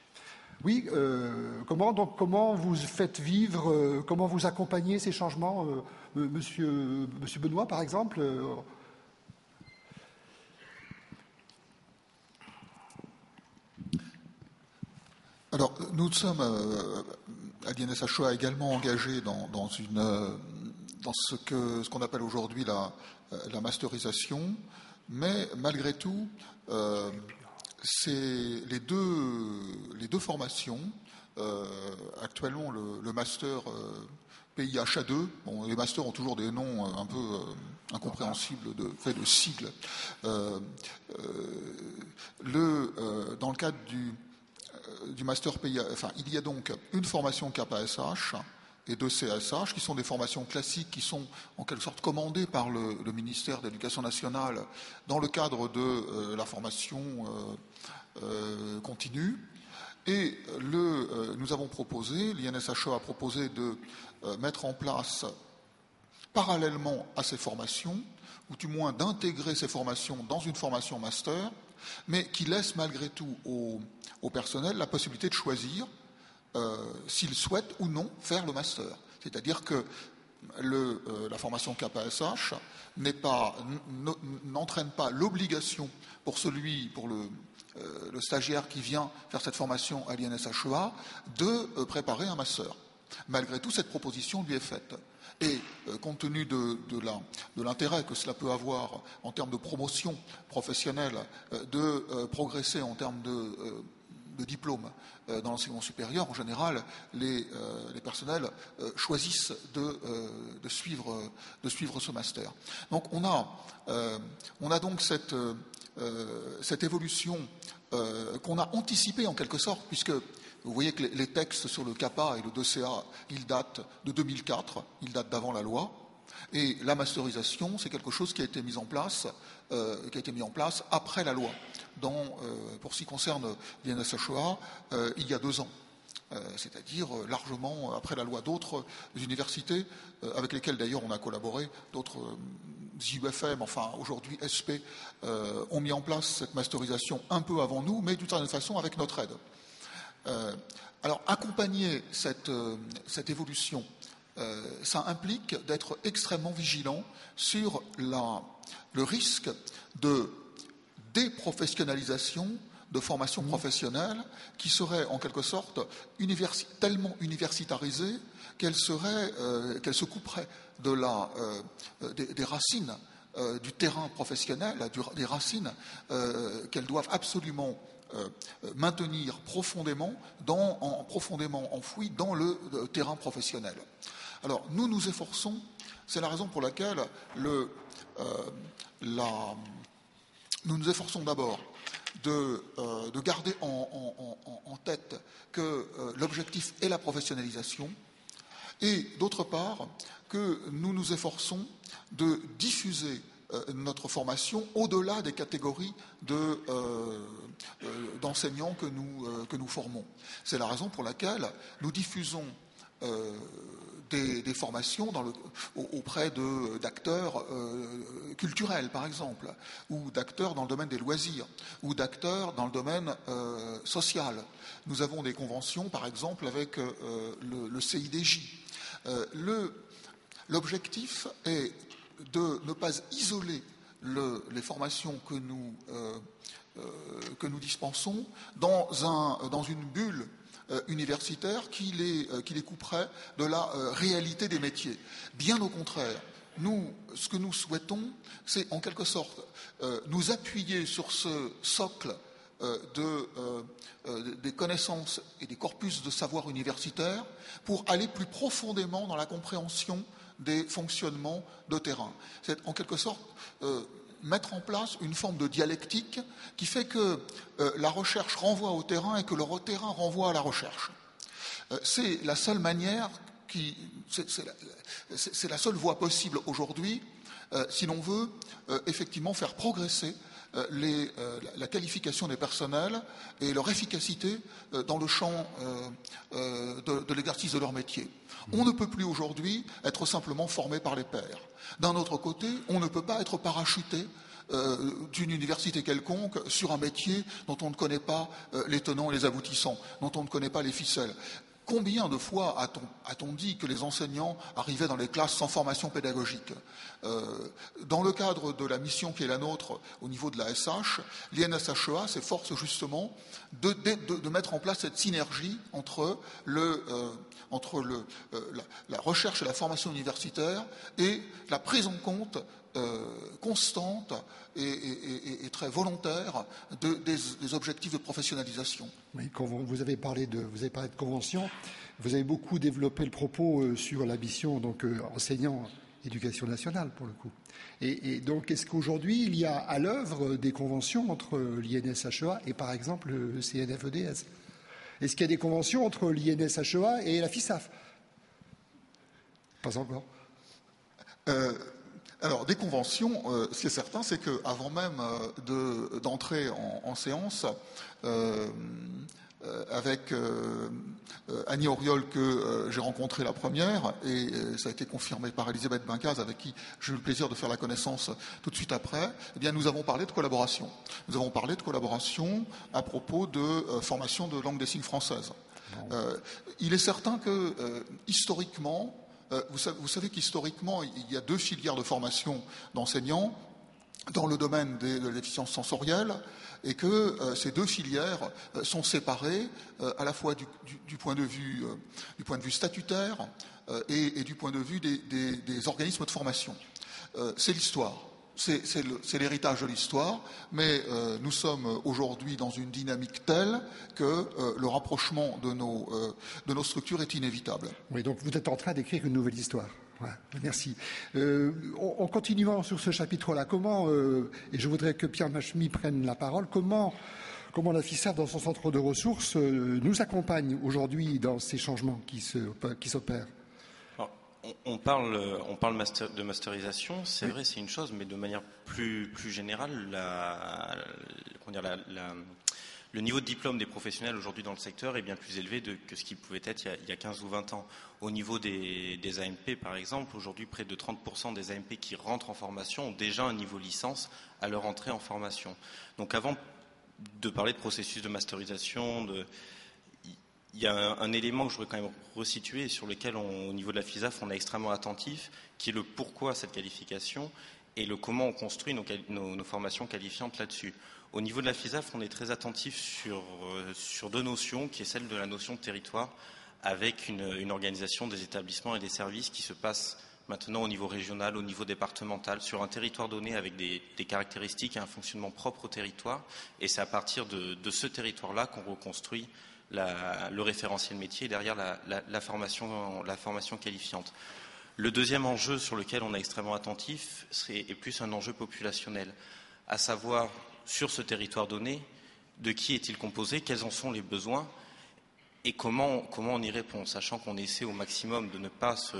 Oui, euh, comment, donc, comment vous faites vivre, euh, comment vous accompagnez ces changements, euh, monsieur, monsieur Benoît, par exemple euh, Alors, nous sommes, euh, à l'I N S H E A, également engagés dans, dans, une, euh, dans ce, que, ce qu'on appelle aujourd'hui la, la masterisation, mais malgré tout, euh, c'est les deux, les deux formations, euh, actuellement le, le master euh, P I H A deux. Bon, les masters ont toujours des noms un peu euh, incompréhensibles de fait de sigles. Euh, euh, le, euh, dans le cadre du, euh, du master P I H, enfin, il y a donc une formation K P S H et deux C S H, qui sont des formations classiques qui sont en quelque sorte commandées par le, le ministère de l'Éducation nationale dans le cadre de euh, la formation euh, euh, continue. Et le, euh, nous avons proposé, l'I N S H E a proposé de euh, mettre en place, parallèlement à ces formations, ou du moins d'intégrer ces formations dans une formation master, mais qui laisse malgré tout au, au personnel la possibilité de choisir euh, s'il souhaite ou non faire le master. C'est-à-dire que le, euh, la formation K P S H n'est pas, n'entraîne pas l'obligation pour celui, pour le Euh, le stagiaire qui vient faire cette formation à l'I N S H E A de euh, préparer un master. Malgré tout, cette proposition lui est faite. Et euh, compte tenu de, de, la, de l'intérêt que cela peut avoir en termes de promotion professionnelle, euh, de euh, progresser en termes de, euh, de diplôme euh, dans l'enseignement supérieur, en général, les, euh, les personnels euh, choisissent de, euh, de, suivre, de suivre ce master. Donc on a, euh, on a donc cette... Euh, Euh, cette évolution euh, qu'on a anticipée en quelque sorte, puisque vous voyez que les, les textes sur le K P A et le deux C A, ils datent de deux mille quatre, ils datent d'avant la loi, et la masterisation, c'est quelque chose qui a été mis en place, euh, qui a été mis en place après la loi, dans, euh, pour ce qui concerne l'I N S H E A, euh, il y a deux ans. Euh, c'est-à-dire euh, largement après la loi. D'autres universités, euh, avec lesquelles d'ailleurs on a collaboré, d'autres euh, I U F M, enfin aujourd'hui S P, euh, ont mis en place cette masterisation un peu avant nous, mais d'une certaine façon avec notre aide. Euh, alors accompagner cette, euh, cette évolution, euh, ça implique d'être extrêmement vigilant sur la, le risque de déprofessionnalisation de formation professionnelle qui serait en quelque sorte universi- tellement universitarisée qu'elle serait, euh, qu'elle se couperait de la, euh, des, des racines euh, du terrain professionnel, du, des racines euh, qu'elles doivent absolument euh, maintenir profondément, dans, en, profondément enfouies dans le, le terrain professionnel. Alors nous nous efforçons, c'est la raison pour laquelle le, euh, la, nous nous efforçons d'abord De, euh, de garder en, en, en tête que euh, l'objectif est la professionnalisation et d'autre part que nous nous efforçons de diffuser euh, notre formation au-delà des catégories de, euh, euh, d'enseignants que nous, euh, que nous formons. C'est la raison pour laquelle nous diffusons euh, Des, des formations dans le, auprès de, d'acteurs euh, culturels, par exemple, ou d'acteurs dans le domaine des loisirs, ou d'acteurs dans le domaine euh, social. Nous avons des conventions, par exemple, avec euh, le, le C I D J. Euh, le, l'objectif est de ne pas isoler le, les formations que nous, euh, euh, que nous dispensons dans, un, dans une bulle Euh, universitaire qui les, euh, qui les couperait de la euh, réalité des métiers. Bien au contraire, nous, ce que nous souhaitons, c'est en quelque sorte euh, nous appuyer sur ce socle euh, de, euh, euh, des connaissances et des corpus de savoir universitaires pour aller plus profondément dans la compréhension des fonctionnements de terrain. C'est en quelque sorte euh, mettre en place une forme de dialectique qui fait que euh, la recherche renvoie au terrain et que le terrain renvoie à la recherche. Euh, c'est la seule manière, qui, c'est, c'est, la, c'est, c'est la seule voie possible aujourd'hui euh, si l'on veut euh, effectivement faire progresser euh, les, euh, la qualification des personnels et leur efficacité euh, dans le champ euh, euh, de, de l'exercice de leur métier. On ne peut plus aujourd'hui être simplement formé par les pairs. D'un autre côté, on ne peut pas être parachuté euh, d'une université quelconque sur un métier dont on ne connaît pas euh, les tenants et les aboutissants, dont on ne connaît pas les ficelles. Combien de fois a-t-on, a-t-on dit que les enseignants arrivaient dans les classes sans formation pédagogique ? euh, Dans le cadre de la mission qui est la nôtre au niveau de la S H, l'I N S H E A s'efforce justement de, de, de, de mettre en place cette synergie entre, le, euh, entre le, euh, la, la recherche et la formation universitaire et la prise en compte euh, constante et, et, et très volontaire de, des, des objectifs de professionnalisation. Oui, quand vous avez parlé de, vous avez parlé de convention, vous avez beaucoup développé le propos sur la mission donc euh, enseignant éducation nationale pour le coup. Et, et donc, est-ce qu'aujourd'hui il y a à l'œuvre des conventions entre l'I N S H E A et par exemple le C N F E D S? Est-ce qu'il y a des conventions entre l'I N S H E A et la FISAF? Pas encore. Euh, alors, des conventions, euh, ce qui est certain, c'est qu'avant même euh, de, d'entrer en, en séance, euh, euh, avec euh, euh, Annie Auriol que euh, j'ai rencontrée la première, et euh, ça a été confirmé par Elisabeth Bincaz, avec qui j'ai eu le plaisir de faire la connaissance tout de suite après, eh bien, nous avons parlé de collaboration. Nous avons parlé de collaboration à propos de euh, formation de langue des signes française. Euh, il est certain que, euh, historiquement, Vous savez, vous savez qu'historiquement, il y a deux filières de formation d'enseignants dans le domaine des, de l'efficience sensorielle et que euh, ces deux filières euh, sont séparées euh, à la fois du, du, du, point de vue, euh, du point de vue statutaire euh, et, et du point de vue des, des, des organismes de formation. Euh, c'est l'histoire. C'est, c'est, le, c'est l'héritage de l'histoire, mais euh, nous sommes aujourd'hui dans une dynamique telle que euh, le rapprochement de nos, euh, de nos structures est inévitable. Oui, donc vous êtes en train d'écrire une nouvelle histoire. Ouais, merci. Euh, en, en continuant sur ce chapitre-là, comment, euh, et je voudrais que Pierre Machemy prenne la parole, comment, comment la FISAF, dans son centre de ressources, euh, nous accompagne aujourd'hui dans ces changements qui, se, qui s'opèrent? On parle, on parle master, de masterisation, c'est oui. vrai, c'est une chose, mais de manière plus, plus générale, la, comment dire, la, la, le niveau de diplôme des professionnels aujourd'hui dans le secteur est bien plus élevé de, que ce qu'il pouvait être il y, a, il y a quinze ou vingt ans. Au niveau des, des A M P, par exemple, aujourd'hui, près de trente pour cent des A M P qui rentrent en formation ont déjà un niveau licence à leur entrée en formation. Donc avant de parler de processus de masterisation, de... il y a un, un élément que je voudrais quand même resituer, sur lequel, on, au niveau de la FISAF, on est extrêmement attentif, qui est le pourquoi cette qualification et le comment on construit nos, nos, nos formations qualifiantes là-dessus. Au niveau de la FISAF, on est très attentif sur, euh, sur deux notions, qui est celle de la notion de territoire, avec une, une organisation des établissements et des services qui se passe maintenant au niveau régional, au niveau départemental, sur un territoire donné avec des, des caractéristiques et un fonctionnement propre au territoire. Et c'est à partir de, de ce territoire-là qu'on reconstruit La, le référentiel métier, derrière la, la, la, formation, la formation qualifiante. Le deuxième enjeu sur lequel on est extrêmement attentif c'est, est plus un enjeu populationnel, à savoir, sur ce territoire donné, de qui est-il composé, quels en sont les besoins et comment, comment on y répond, sachant qu'on essaie au maximum de ne pas se,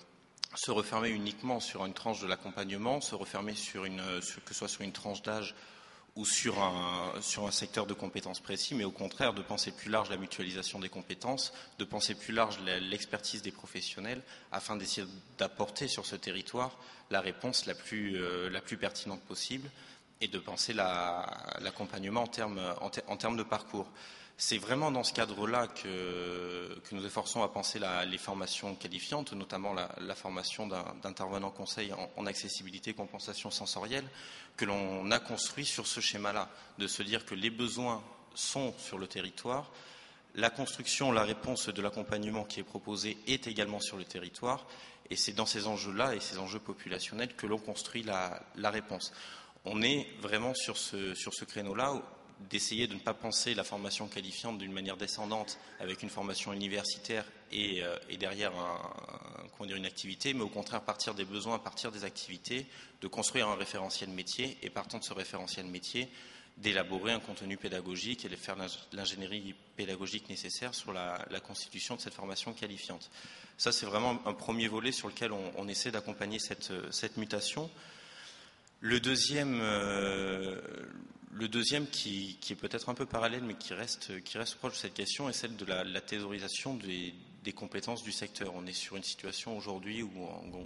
se refermer uniquement sur une tranche de l'accompagnement, se refermer sur une, sur, que ce soit sur une tranche d'âge ou sur un, sur un secteur de compétences précis, mais au contraire de penser plus large la mutualisation des compétences, de penser plus large l'expertise des professionnels, afin d'essayer d'apporter sur ce territoire la réponse la plus, euh, la plus pertinente possible et de penser la, l'accompagnement en termes, en, ter, en termes de parcours. C'est vraiment dans ce cadre-là que, que nous efforçons à penser la, les formations qualifiantes, notamment la, la formation d'un, d'intervenant conseil en, en accessibilité et compensation sensorielle, que l'on a construit sur ce schéma-là, de se dire que les besoins sont sur le territoire, la construction, la réponse de l'accompagnement qui est proposé est également sur le territoire, et c'est dans ces enjeux-là et ces enjeux populationnels que l'on construit la, la réponse. On est vraiment sur ce, sur ce créneau-là, d'essayer de ne pas penser la formation qualifiante d'une manière descendante avec une formation universitaire et, euh, et derrière un, un, comment dire, une activité, mais au contraire partir des besoins, partir des activités, de construire un référentiel métier et partant de ce référentiel métier, d'élaborer un contenu pédagogique et de faire l'ingénierie pédagogique nécessaire sur la, la constitution de cette formation qualifiante. Ça, c'est vraiment un premier volet sur lequel on, on essaie d'accompagner cette, cette mutation. Le deuxième... Euh, Le deuxième, qui, qui est peut-être un peu parallèle, mais qui reste, qui reste proche de cette question, est celle de la, la thésaurisation des, des compétences du secteur. On est sur une situation aujourd'hui où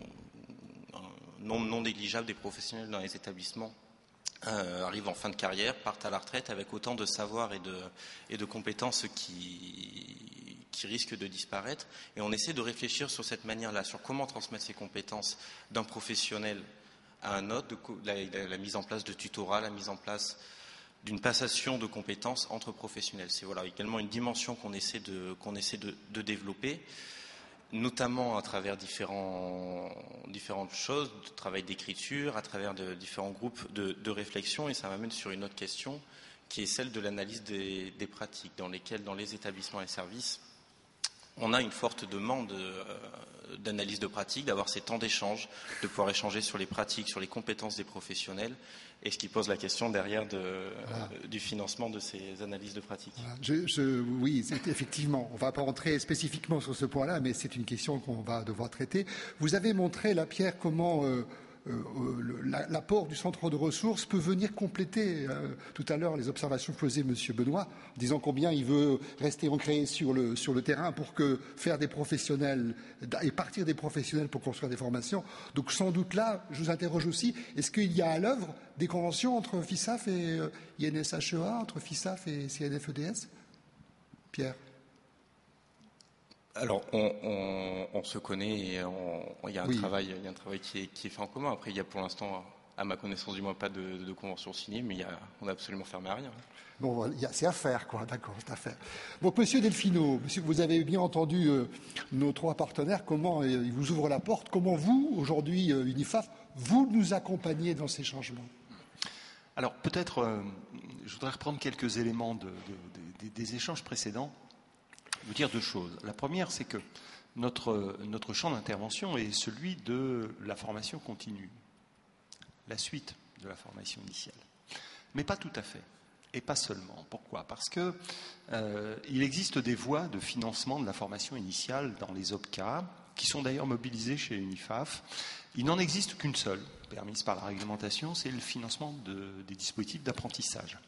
un nombre non négligeable des professionnels dans les établissements euh, arrivent en fin de carrière, partent à la retraite avec autant de savoir et de, et de compétences qui, qui risquent de disparaître. Et on essaie de réfléchir sur cette manière-là, sur comment transmettre ces compétences d'un professionnel à un autre, de, la, la, la mise en place de tutorat, la mise en place d'une passation de compétences entre professionnels. C'est voilà, également une dimension qu'on essaie de, qu'on essaie de, de développer. notamment à travers différents, différentes choses, de travail d'écriture, à travers de différents groupes de, de réflexion, et ça m'amène sur une autre question qui est celle de l'analyse des, des pratiques, dans lesquelles, dans les établissements et services, on a une forte demande euh, d'analyse de pratiques, d'avoir ces temps d'échange, de pouvoir échanger sur les pratiques, sur les compétences des professionnels, et ce qui pose la question derrière de, voilà. euh, du financement de ces analyses de pratiques. Voilà. Je, je, oui, c'est, effectivement, on ne va pas rentrer spécifiquement sur ce point-là, mais c'est une question qu'on va devoir traiter. Vous avez montré, là, Pierre, comment euh, euh, le, la, l'apport du centre de ressources peut venir compléter euh, tout à l'heure les observations que faisait M. Benoît, en disant combien il veut rester ancré sur le, sur le terrain pour que faire des professionnels et partir des professionnels pour construire des formations. Donc sans doute là, je vous interroge aussi, est-ce qu'il y a à l'œuvre des conventions entre FISAF et euh, I N S H E A, entre FISAF et C N F E D S? Pierre? Alors, on, on, on se connaît et on, il y a un oui. travail, il y a un travail qui est, qui est fait en commun. Après, il y a pour l'instant, à ma connaissance du moins, pas de, de convention signée, mais il y a, on n'a absolument fermé à rien. Bon, il y a, c'est à faire, quoi. D'accord, c'est à faire. Donc, Monsieur Delfino, monsieur, vous avez bien entendu euh, nos trois partenaires, comment euh, ils vous ouvrent la porte. Comment vous, aujourd'hui, euh, UNIFAF, vous nous accompagnez dans ces changements? Alors, peut-être, euh, je voudrais reprendre quelques éléments de, de, de, des échanges précédents. Vous dire deux choses. La première, c'est que notre, notre champ d'intervention est celui de la formation continue, la suite de la formation initiale. Mais pas tout à fait, et pas seulement. Pourquoi? Parce que euh, il existe des voies de financement de la formation initiale dans les O P C A, qui sont d'ailleurs mobilisées chez UNIFAF. Il n'en existe qu'une seule, permise par la réglementation, c'est le financement de, des dispositifs d'apprentissage.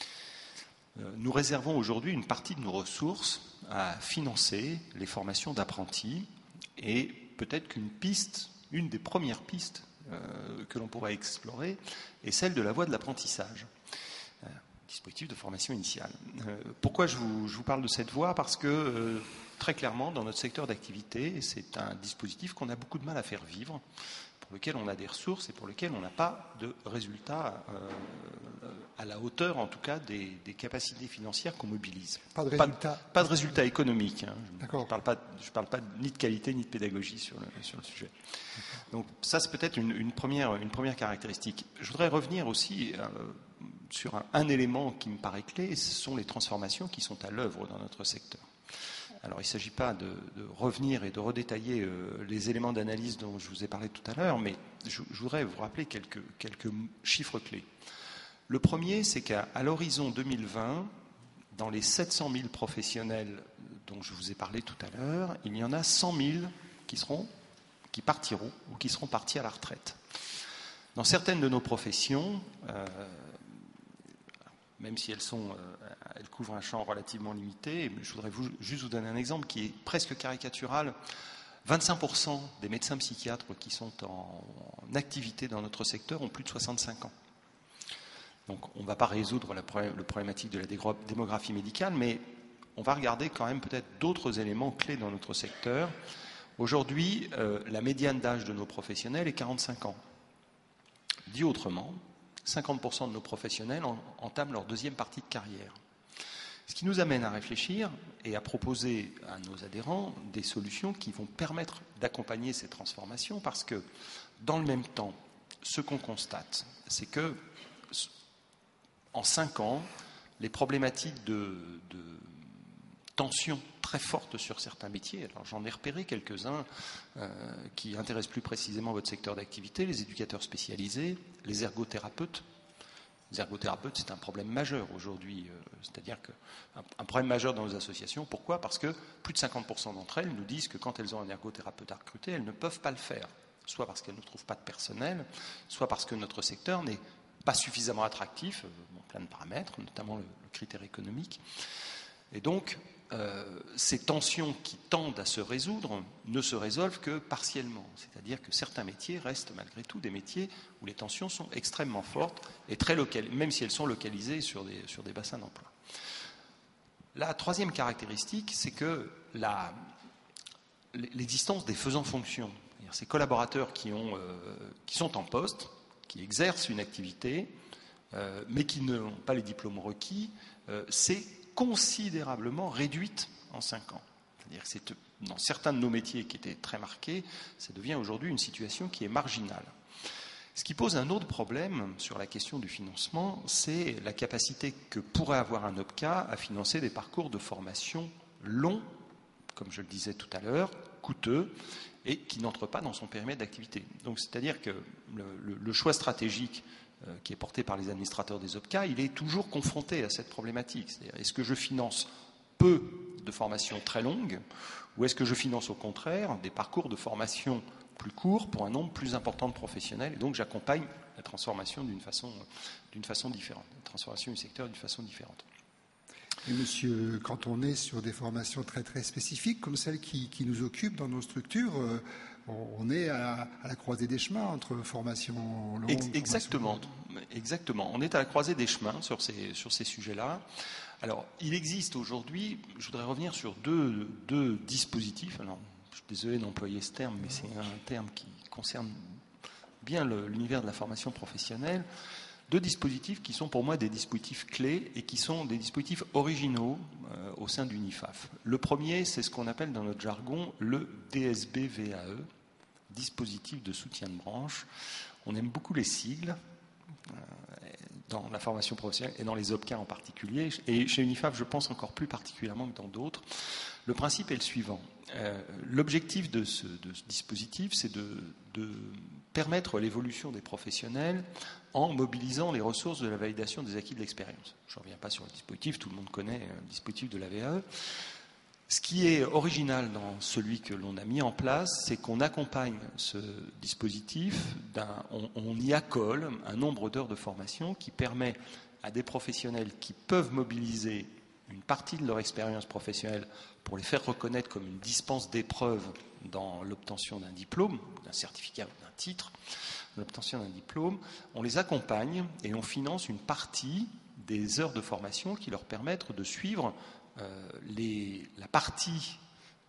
Nous réservons aujourd'hui une partie de nos ressources à financer les formations d'apprentis, et peut-être qu'une piste, une des premières pistes euh, que l'on pourrait explorer est celle de la voie de l'apprentissage, euh, dispositif de formation initiale. Euh, pourquoi je vous, je vous parle de cette voie? Parce que euh, très clairement, dans notre secteur d'activité, c'est un dispositif qu'on a beaucoup de mal à faire vivre, pour lequel on a des ressources et pour lequel on n'a pas de résultats euh, à la hauteur, en tout cas, des, des capacités financières qu'on mobilise. Pas de résultats. Pas, pas de résultats économiques. Hein. Je ne parle pas, je parle pas ni de qualité ni de pédagogie sur le, sur le sujet. Donc ça, c'est peut-être une, une, première, une première caractéristique. Je voudrais revenir aussi euh, sur un, un élément qui me paraît clé, ce sont les transformations qui sont à l'œuvre dans notre secteur. Alors, il ne s'agit pas de, de revenir et de redétailler euh, les éléments d'analyse dont je vous ai parlé tout à l'heure, mais je, je voudrais vous rappeler quelques, quelques chiffres clés. Le premier, c'est qu'à à l'horizon deux mille vingt, dans les sept cent mille professionnels dont je vous ai parlé tout à l'heure, il y en a cent mille qui seront, qui partiront ou qui seront partis à la retraite. Dans certaines de nos professions, euh, même si elles sont, euh, elles couvrent un champ relativement limité, je voudrais vous, juste vous donner un exemple qui est presque caricatural. vingt-cinq pour cent des médecins psychiatres qui sont en, en activité dans notre secteur ont plus de soixante-cinq ans. Donc on ne va pas résoudre la problème, le problématique de la démographie médicale, mais on va regarder quand même peut-être d'autres éléments clés dans notre secteur. Aujourd'hui, euh, la médiane d'âge de nos professionnels est quarante-cinq ans. Dit autrement, cinquante pour cent de nos professionnels en, entament leur deuxième partie de carrière. Ce qui nous amène à réfléchir et à proposer à nos adhérents des solutions qui vont permettre d'accompagner ces transformations, parce que dans le même temps, ce qu'on constate, c'est que en cinq ans, les problématiques de, de tension très fortes sur certains métiers, alors j'en ai repéré quelques-uns euh, qui intéressent plus précisément votre secteur d'activité, les éducateurs spécialisés, les ergothérapeutes. Les ergothérapeutes, c'est un problème majeur aujourd'hui, euh, c'est-à-dire qu'un un problème majeur dans nos associations. Pourquoi? Parce que plus de cinquante pour cent d'entre elles nous disent que quand elles ont un ergothérapeute à recruter, elles ne peuvent pas le faire, soit parce qu'elles ne trouvent pas de personnel, soit parce que notre secteur n'est pas suffisamment attractif, euh, en plein de paramètres, notamment le, le critère économique. Et donc, euh, ces tensions qui tendent à se résoudre ne se résolvent que partiellement. C'est-à-dire que certains métiers restent malgré tout des métiers où les tensions sont extrêmement fortes, et très locales, même si elles sont localisées sur des, sur des bassins d'emploi. La troisième caractéristique, c'est que la, l'existence des faisans fonctions, c'est-à-dire ces collaborateurs qui, ont, euh, qui sont en poste, qui exercent une activité, euh, mais qui n'ont pas les diplômes requis, euh, c'est considérablement réduite en cinq ans. C'est-à-dire que c'est, dans certains de nos métiers qui étaient très marqués, ça devient aujourd'hui une situation qui est marginale. Ce qui pose un autre problème sur la question du financement, c'est la capacité que pourrait avoir un O P C A à financer des parcours de formation longs, comme je le disais tout à l'heure, coûteux, et qui n'entrent pas dans son périmètre d'activité. Donc, c'est-à-dire que le, le, le choix stratégique euh, qui est porté par les administrateurs des O P C A, il est toujours confronté à cette problématique. C'est-à-dire, est-ce que je finance peu de formations très longues, ou est-ce que je finance au contraire des parcours de formation plus courts pour un nombre plus important de professionnels, et donc j'accompagne la transformation d'une façon, d'une façon différente, la transformation du secteur d'une façon différente. Et monsieur, quand on est sur des formations très très spécifiques, comme celles qui, qui nous occupent dans nos structures, euh, on est à, à la croisée des chemins entre formation longue... Ex- exactement, exactement. On est à la croisée des chemins sur ces, sur ces sujets-là. Alors, il existe aujourd'hui, je voudrais revenir sur deux, deux dispositifs. Alors, je suis désolé d'employer ce terme, mais c'est un terme qui concerne bien le, l'univers de la formation professionnelle. Deux dispositifs qui sont pour moi des dispositifs clés et qui sont des dispositifs originaux euh, au sein du NIFAF. Le premier, c'est ce qu'on appelle dans notre jargon le D S B V A E, dispositif de soutien de branche. On aime beaucoup les sigles. Euh, dans la formation professionnelle et dans les O P C A en particulier, et chez UNIFAF, je pense encore plus particulièrement que dans d'autres. Le principe est le suivant. Euh, l'objectif de ce, de ce dispositif, c'est de, de permettre l'évolution des professionnels en mobilisant les ressources de la validation des acquis de l'expérience. Je ne reviens pas sur le dispositif, tout le monde connaît le dispositif de la V A E. Ce qui est original dans celui que l'on a mis en place, c'est qu'on accompagne ce dispositif, d'un, on, on y accole un nombre d'heures de formation qui permet à des professionnels qui peuvent mobiliser une partie de leur expérience professionnelle pour les faire reconnaître comme une dispense d'épreuves dans l'obtention d'un diplôme, d'un certificat ou d'un titre, l'obtention d'un diplôme. On les accompagne et on finance une partie des heures de formation qui leur permettent de suivre Euh, les, la partie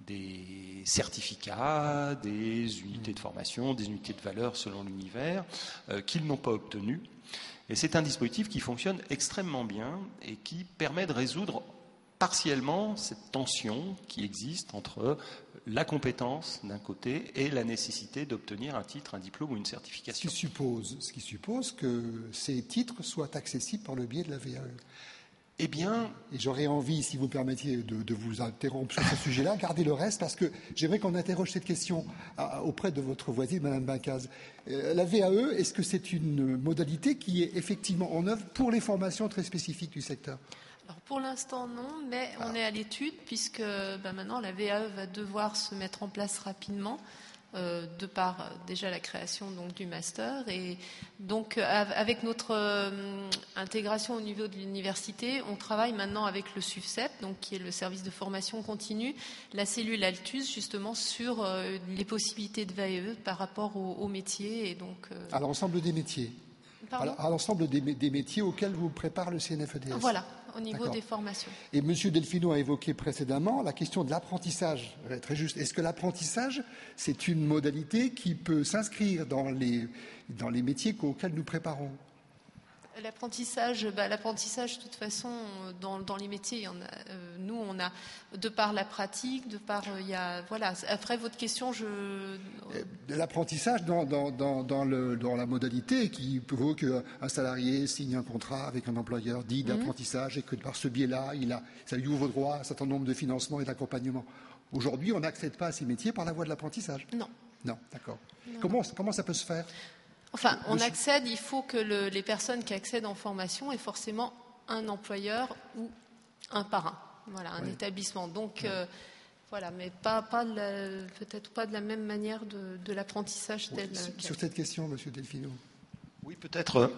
des certificats, des unités de formation, des unités de valeur selon l'univers, euh, qu'ils n'ont pas obtenues. Et c'est un dispositif qui fonctionne extrêmement bien et qui permet de résoudre partiellement cette tension qui existe entre la compétence d'un côté et la nécessité d'obtenir un titre, un diplôme ou une certification. Ce qui suppose, ce qui suppose que ces titres soient accessibles par le biais de la V A E. Eh bien, et j'aurais envie, si vous permettiez, de, de vous interrompre sur ce sujet-là, gardez le reste, parce que j'aimerais qu'on interroge cette question à, auprès de votre voisine, Madame Bincaz. Euh, la V A E, est-ce que c'est une modalité qui est effectivement en œuvre pour les formations très spécifiques du secteur ? Alors pour l'instant non, mais on ah. est à l'étude, puisque ben, maintenant la V A E va devoir se mettre en place rapidement. Euh, de par euh, déjà la création donc du master, et donc euh, avec notre euh, intégration au niveau de l'université, on travaille maintenant avec le SUFCEP, donc qui est le service de formation continue, la cellule Altus, justement sur euh, les possibilités de V A E par rapport aux, aux métiers, et donc euh... à l'ensemble des métiers. Pardon ? À l'ensemble des, des métiers auxquels vous prépare le C N F E D S. Voilà, au niveau D'accord. des formations. Et M. Delfino a évoqué précédemment la question de l'apprentissage. Très juste. Est-ce que l'apprentissage, c'est une modalité qui peut s'inscrire dans les, dans les métiers auxquels nous préparons ? L'apprentissage, bah, l'apprentissage, de toute façon, dans, dans les métiers, il y en a, euh, nous, on a, de par la pratique, de par, euh, il y a, voilà. Après, votre question, je... L'apprentissage dans, dans, dans, dans, le, dans la modalité qui veut qu'un salarié signe un contrat avec un employeur dit d'apprentissage mm-hmm. et que par ce biais-là, il a, ça lui ouvre droit à un certain nombre de financements et d'accompagnement. Aujourd'hui, on n'accède pas à ces métiers par la voie de l'apprentissage ? Non. Non, d'accord. Comment, comment ça peut se faire ? Enfin, on accède, il faut que le, les personnes qui accèdent en formation aient forcément un employeur ou un parrain, voilà, un oui. établissement. Donc, oui. euh, voilà, mais pas, pas la, peut-être pas de la même manière de, de l'apprentissage tel. Oui, sur, sur cette question, Monsieur Delfino. Oui, peut-être euh,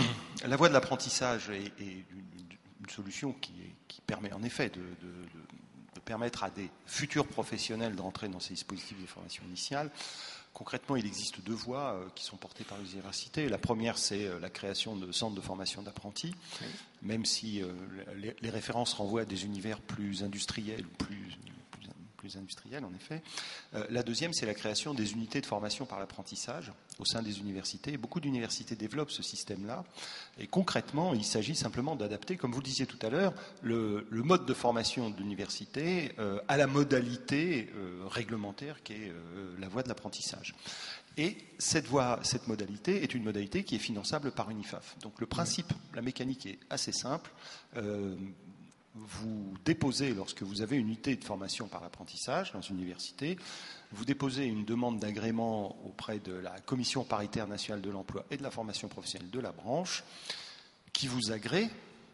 la voie de l'apprentissage est, est une, une solution qui, est, qui permet en effet de, de, de, de permettre à des futurs professionnels d'entrer dans ces dispositifs de formation initiale. Concrètement, il existe deux voies euh, qui sont portées par les universités. La première, c'est euh, la création de centres de formation d'apprentis, oui. même si euh, les, les références renvoient à des univers plus industriels, plus, plus, plus industrielle, en effet. Euh, la deuxième, c'est la création des unités de formation par l'apprentissage au sein des universités. Beaucoup d'universités développent ce système-là. Et concrètement, il s'agit simplement d'adapter, comme vous le disiez tout à l'heure, le, le mode de formation de l'université euh, à la modalité euh, réglementaire qui est euh, la voie de l'apprentissage. Et cette voie, cette modalité est une modalité qui est finançable par une I F A F. Donc le principe, la mécanique est assez simple. Euh, vous déposez, lorsque vous avez une unité de formation par l'apprentissage dans une université, vous déposez une demande d'agrément auprès de la Commission paritaire nationale de l'emploi et de la formation professionnelle de la branche, qui vous agrée,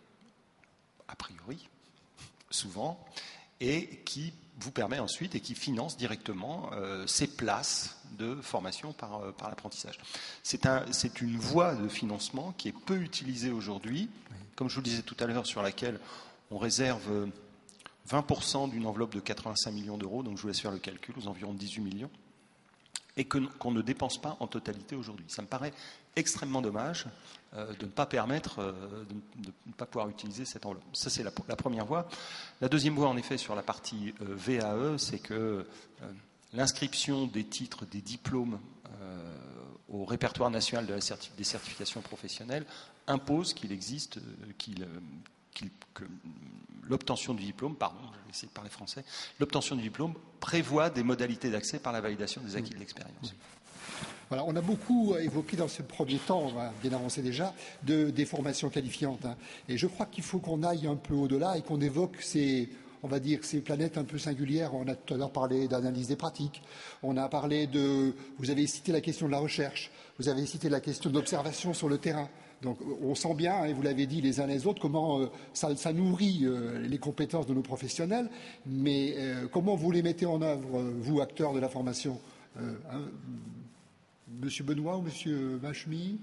a priori, souvent, et qui vous permet ensuite et qui finance directement euh, ces places de formation par, euh, par l'apprentissage. C'est un, c'est une voie de financement qui est peu utilisée aujourd'hui, comme je vous le disais tout à l'heure, sur laquelle on réserve vingt pour cent d'une enveloppe de quatre-vingt-cinq millions d'euros, donc je vous laisse faire le calcul, aux environs dix-huit millions, et que, qu'on ne dépense pas en totalité aujourd'hui. Ça me paraît extrêmement dommage euh, de ne pas permettre, euh, de, de ne pas pouvoir utiliser cette enveloppe. Ça, c'est la, la première voie. La deuxième voie, en effet, sur la partie euh, V A E, c'est que euh, l'inscription des titres, des diplômes euh, au répertoire national de la certif- des certifications professionnelles impose qu'il existe, euh, qu'il, euh, qu'il, que l'obtention du diplôme, pardon, je vais essayer de parler français, l'obtention du diplôme prévoit des modalités d'accès par la validation des acquis de l'expérience. Voilà, on a beaucoup évoqué dans ce premier temps, on va bien avancer déjà, de, des formations qualifiantes. Hein. Et je crois qu'il faut qu'on aille un peu au-delà et qu'on évoque ces, on va dire, ces planètes un peu singulières. On a tout à l'heure parlé d'analyse des pratiques. On a parlé de, vous avez cité la question de la recherche. Vous avez cité la question d'observation sur le terrain. Donc on sent bien, et vous l'avez dit les uns les autres, comment euh, ça, ça nourrit euh, les compétences de nos professionnels, mais euh, comment vous les mettez en œuvre, euh, vous, acteurs de la formation euh, hein, Monsieur Benoît ou Monsieur Machmy,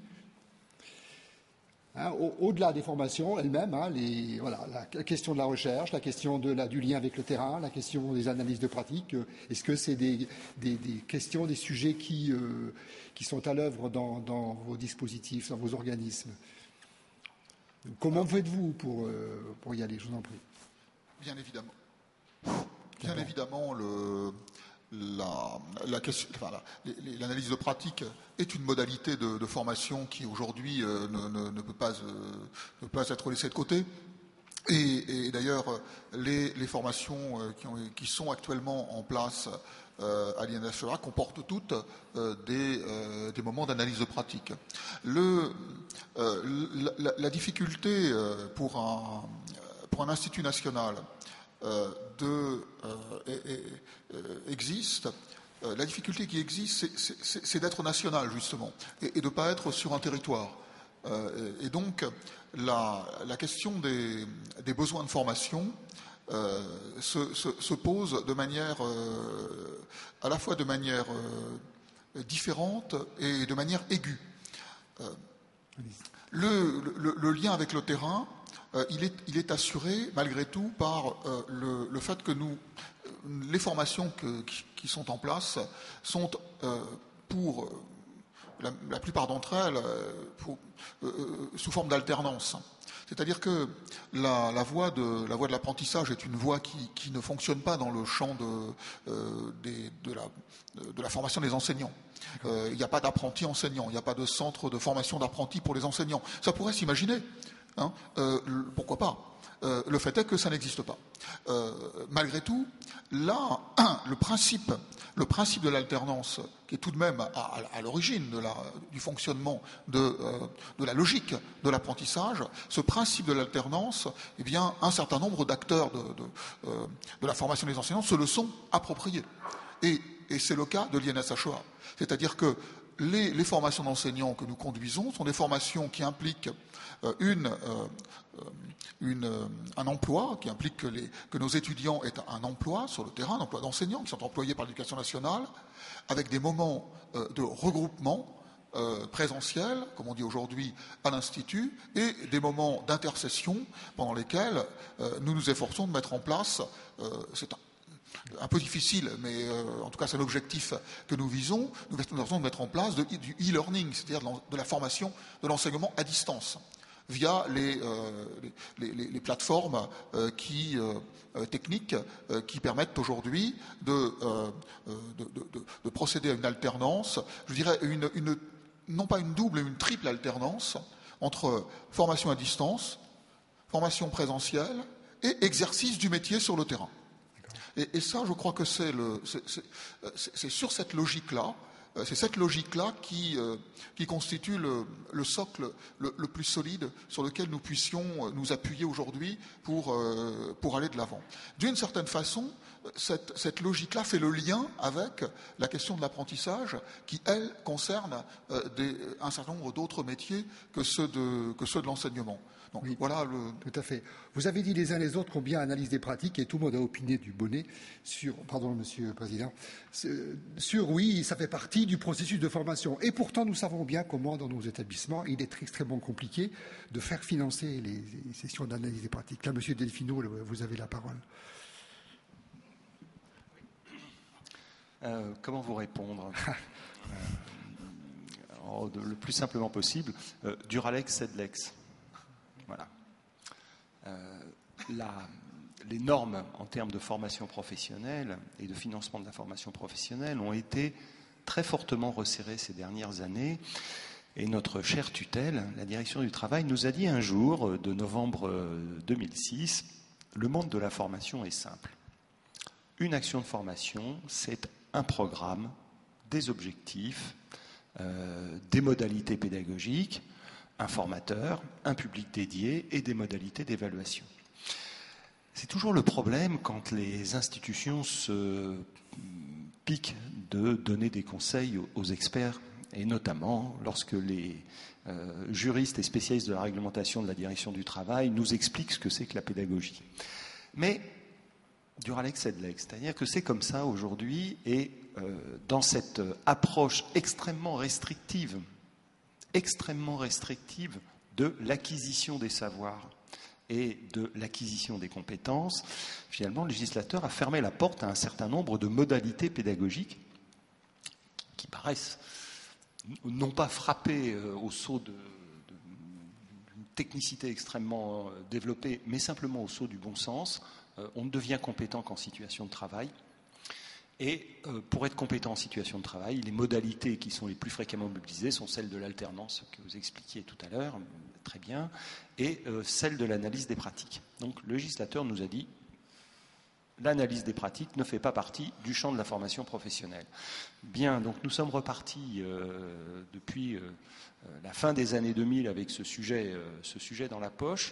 hein, au, au-delà des formations elles-mêmes, hein, les, voilà, la question de la recherche, la question de la, du lien avec le terrain, la question des analyses de pratique, euh, est-ce que c'est des, des, des questions, des sujets qui, euh, qui sont à l'œuvre dans, dans vos dispositifs, dans vos organismes? Comment faites-vous pour, euh, pour y aller? Je vous en prie. Bien évidemment. Bien D'accord. évidemment, le... La, la question, enfin, la, l'analyse de pratique est une modalité de, de formation qui aujourd'hui euh, ne, ne, ne, peut pas, euh, ne peut pas être laissée de côté. Et, et d'ailleurs, les, les formations euh, qui, ont, qui sont actuellement en place euh, à l'I N S E A comportent toutes euh, des, euh, des moments d'analyse de pratique. Le, euh, la, la difficulté euh, pour, un, pour un institut national Euh, de, euh, et, et, euh, existe. Euh, la difficulté qui existe, c'est, c'est, c'est d'être national, justement, et, et de ne pas être sur un territoire. Euh, et, et donc, la, la question des, des besoins de formation euh, se, se, se pose de manière, euh, à la fois de manière euh, différente et de manière aiguë. Euh, le, le, le lien avec le terrain, Euh, il, est, il est assuré malgré tout par euh, le, le fait que nous, euh, les formations que, qui, qui sont en place sont euh, pour euh, la, la plupart d'entre elles euh, pour, euh, sous forme d'alternance. C'est-à-dire que la, la, voie de, la voie de l'apprentissage est une voie qui, qui ne fonctionne pas dans le champ de, euh, des, de, la, de la formation des enseignants. Euh, il n'y a pas d'apprentis enseignants, il n'y a pas de centre de formation d'apprentis pour les enseignants. Ça pourrait s'imaginer. Hein, euh, pourquoi pas? euh, Le fait est que ça n'existe pas. Euh, malgré tout, là, le principe, le principe de l'alternance, qui est tout de même à, à, à l'origine de la, du fonctionnement de, euh, de la logique de l'apprentissage, ce principe de l'alternance, eh bien, un certain nombre d'acteurs de, de, euh, de la formation des enseignants se le sont appropriés. Et, et c'est le cas de l'I N S H E A. C'est-à-dire que les, les formations d'enseignants que nous conduisons sont des formations qui impliquent euh, une, euh, une, euh, un emploi, qui implique que, les, que nos étudiants aient un emploi sur le terrain, un emploi d'enseignants qui sont employés par l'Éducation nationale, avec des moments euh, de regroupement euh, présentiel, comme on dit aujourd'hui, à l'Institut, et des moments d'intercession pendant lesquels euh, nous nous efforçons de mettre en place, euh, c'est un un peu difficile, mais euh, en tout cas c'est l'objectif que nous visons, nous essayons de mettre en place de, du e-learning, c'est-à-dire de la formation, de l'enseignement à distance. via les, euh, les, les, les plateformes euh, qui, euh, techniques euh, qui permettent aujourd'hui de, euh, de, de, de procéder à une alternance, je dirais une, une, non pas une double, mais une triple alternance entre formation à distance, formation présentielle et exercice du métier sur le terrain. Et, et ça, je crois que c'est, le, c'est, c'est, c'est sur cette logique-là, c'est cette logique-là qui, euh, qui constitue le, le socle le, le plus solide sur lequel nous puissions nous appuyer aujourd'hui pour, euh, pour aller de l'avant. D'une certaine façon, cette, cette logique-là fait le lien avec la question de l'apprentissage qui, elle, concerne euh, des, un certain nombre d'autres métiers que ceux de, que ceux de l'enseignement. Donc, oui, voilà le... Tout à fait. Vous avez dit les uns les autres combien analyse des pratiques, et tout le monde a opiné du bonnet sur, pardon, Monsieur le Président, sur oui, ça fait partie du processus de formation. Et pourtant, nous savons bien comment, dans nos établissements, il est extrêmement compliqué de faire financer les, les sessions d'analyse des pratiques. Là, Monsieur Delfino, vous avez la parole. Euh, comment vous répondre euh, alors, de, le plus simplement possible, euh, Duralex, Sedlex. Voilà. Euh, la, les normes en termes de formation professionnelle et de financement de la formation professionnelle ont été très fortement resserrées ces dernières années. Et notre chère tutelle, la direction du travail, nous a dit un jour, de novembre deux mille six, le monde de la formation est simple. Une action de formation, c'est un programme, des objectifs, euh, des modalités pédagogiques, un formateur, un public dédié et des modalités d'évaluation. C'est toujours le problème quand les institutions se piquent de donner des conseils aux experts, et notamment lorsque les euh, juristes et spécialistes de la réglementation de la direction du travail nous expliquent ce que c'est que la pédagogie. Mais Duralex, Sedlex, c'est-à-dire que c'est comme ça aujourd'hui, et euh, dans cette approche extrêmement restrictive, extrêmement restrictive de l'acquisition des savoirs et de l'acquisition des compétences, finalement, le législateur a fermé la porte à un certain nombre de modalités pédagogiques qui paraissent non pas frapper au sceau de, de, d'une technicité extrêmement développée, mais simplement au sceau du bon sens. On ne devient compétent qu'en situation de travail. Et euh, pour être compétent en situation de travail, les modalités qui sont les plus fréquemment mobilisées sont celles de l'alternance que vous expliquiez tout à l'heure, très bien, et euh, celles de l'analyse des pratiques. Donc le législateur nous a dit l'analyse des pratiques ne fait pas partie du champ de la formation professionnelle. Bien, donc nous sommes repartis euh, depuis euh, la fin des années deux mille avec ce sujet, euh, ce sujet dans la poche,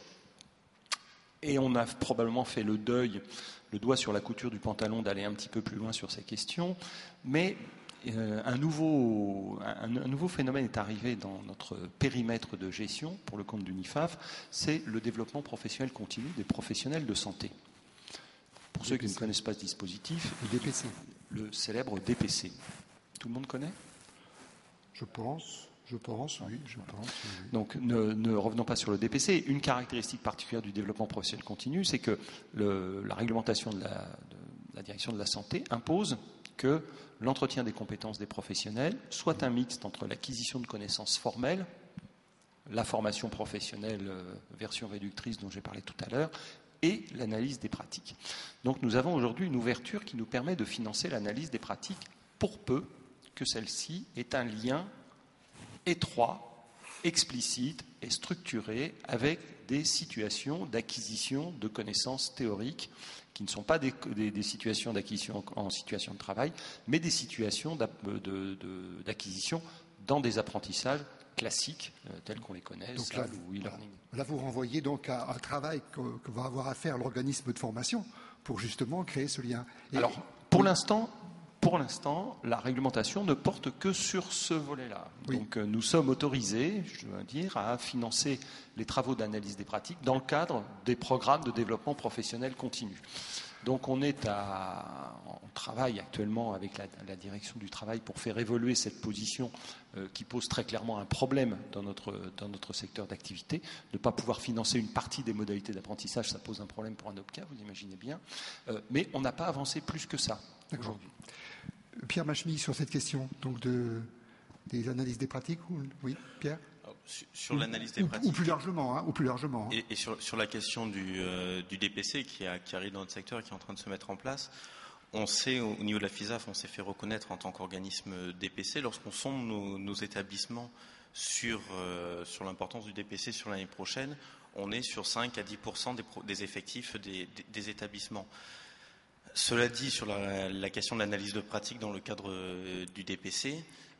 et on a probablement fait le deuil, le doigt sur la couture du pantalon, d'aller un petit peu plus loin sur ces questions, mais euh, un, nouveau, un, un nouveau phénomène est arrivé dans notre périmètre de gestion pour le compte d'Unifaf, c'est le développement professionnel continu des professionnels de santé. Pour D P C. Ceux qui ne connaissent pas ce dispositif, le D P C. Le célèbre D P C. Tout le monde connaît ? Je pense. Je pense, oui, je pense. Oui. Donc, ne, ne revenons pas sur le D P C. Une caractéristique particulière du développement professionnel continu, c'est que le, la réglementation de la, de la direction de la santé impose que l'entretien des compétences des professionnels soit un mixte entre l'acquisition de connaissances formelles, la formation professionnelle euh, version réductrice dont j'ai parlé tout à l'heure, et l'analyse des pratiques. Donc, nous avons aujourd'hui une ouverture qui nous permet de financer l'analyse des pratiques pour peu que celle-ci ait un lien étroit, explicite et structuré avec des situations d'acquisition de connaissances théoriques qui ne sont pas des, des, des situations d'acquisition en, en situation de travail, mais des situations de, de, de, d'acquisition dans des apprentissages classiques euh, tels qu'on les connaît, donc là, ou e-learning. Là, vous renvoyez donc à un travail que, que va avoir à faire l'organisme de formation pour justement créer ce lien. Et Alors, pour oui. l'instant, Pour l'instant, la réglementation ne porte que sur ce volet-là. Oui. Donc, euh, nous sommes autorisés, je dois dire, à financer les travaux d'analyse des pratiques dans le cadre des programmes de développement professionnel continu. Donc, on est à, on travaille actuellement avec la, la direction du travail pour faire évoluer cette position euh, qui pose très clairement un problème dans notre, dans notre secteur d'activité. Ne pas pouvoir financer une partie des modalités d'apprentissage, ça pose un problème pour un OPCA, vous imaginez bien. Euh, mais on n'a pas avancé plus que ça aujourd'hui. Pierre Machmy, sur cette question donc de, des analyses des pratiques, oui, Pierre ? Sur, sur l'analyse des ou, pratiques. Ou plus largement. Hein, ou plus largement hein. Et, et sur, sur la question du, euh, du D P C qui, a, qui arrive dans notre secteur et qui est en train de se mettre en place, on sait, au niveau de la FISAF, on s'est fait reconnaître en tant qu'organisme D P C. Lorsqu'on sonde nos, nos établissements sur, euh, sur l'importance du D P C sur l'année prochaine, on est sur cinq à dix pour cent des, des effectifs des, des, des établissements. Cela dit, sur la, la question de l'analyse de pratique dans le cadre euh, du D P C,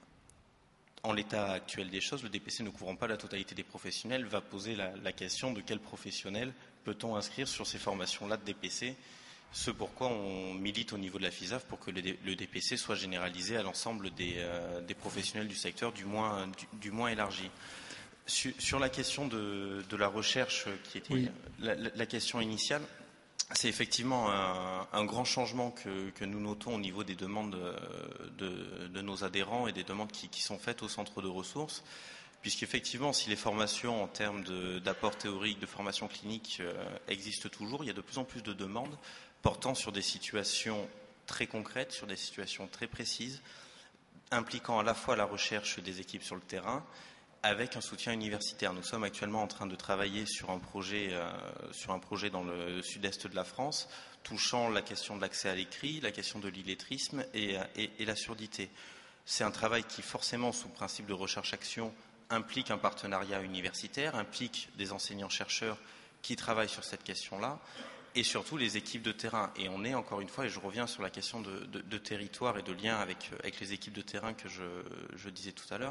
en l'état actuel des choses, le D P C ne couvrant pas la totalité des professionnels va poser la, la question de quel professionnel peut-on inscrire sur ces formations-là de D P C, ce pourquoi on milite au niveau de la FISAF pour que le, le D P C soit généralisé à l'ensemble des, euh, des professionnels du secteur, du moins, du, du moins élargi. Sur, sur la question de, de la recherche, qui était oui. la, la, la question initiale, c'est effectivement un, un grand changement que, que nous notons au niveau des demandes de, de, de nos adhérents et des demandes qui, qui sont faites au centre de ressources, puisqu'effectivement, si les formations en termes d'apport théorique, de formation clinique euh, existent toujours, il y a de plus en plus de demandes portant sur des situations très concrètes, sur des situations très précises, impliquant à la fois la recherche des équipes sur le terrain, avec un soutien universitaire. Nous sommes actuellement en train de travailler sur un projet, euh, sur un projet dans le sud-est de la France, touchant la question de l'accès à l'écrit, la question de l'illettrisme et, et, et la surdité. C'est un travail qui, forcément, sous principe de recherche-action, implique un partenariat universitaire, implique des enseignants-chercheurs qui travaillent sur cette question-là, et surtout les équipes de terrain. Et on est, encore une fois, et je reviens sur la question de, de, de territoire et de lien avec, avec les équipes de terrain que je, je disais tout à l'heure,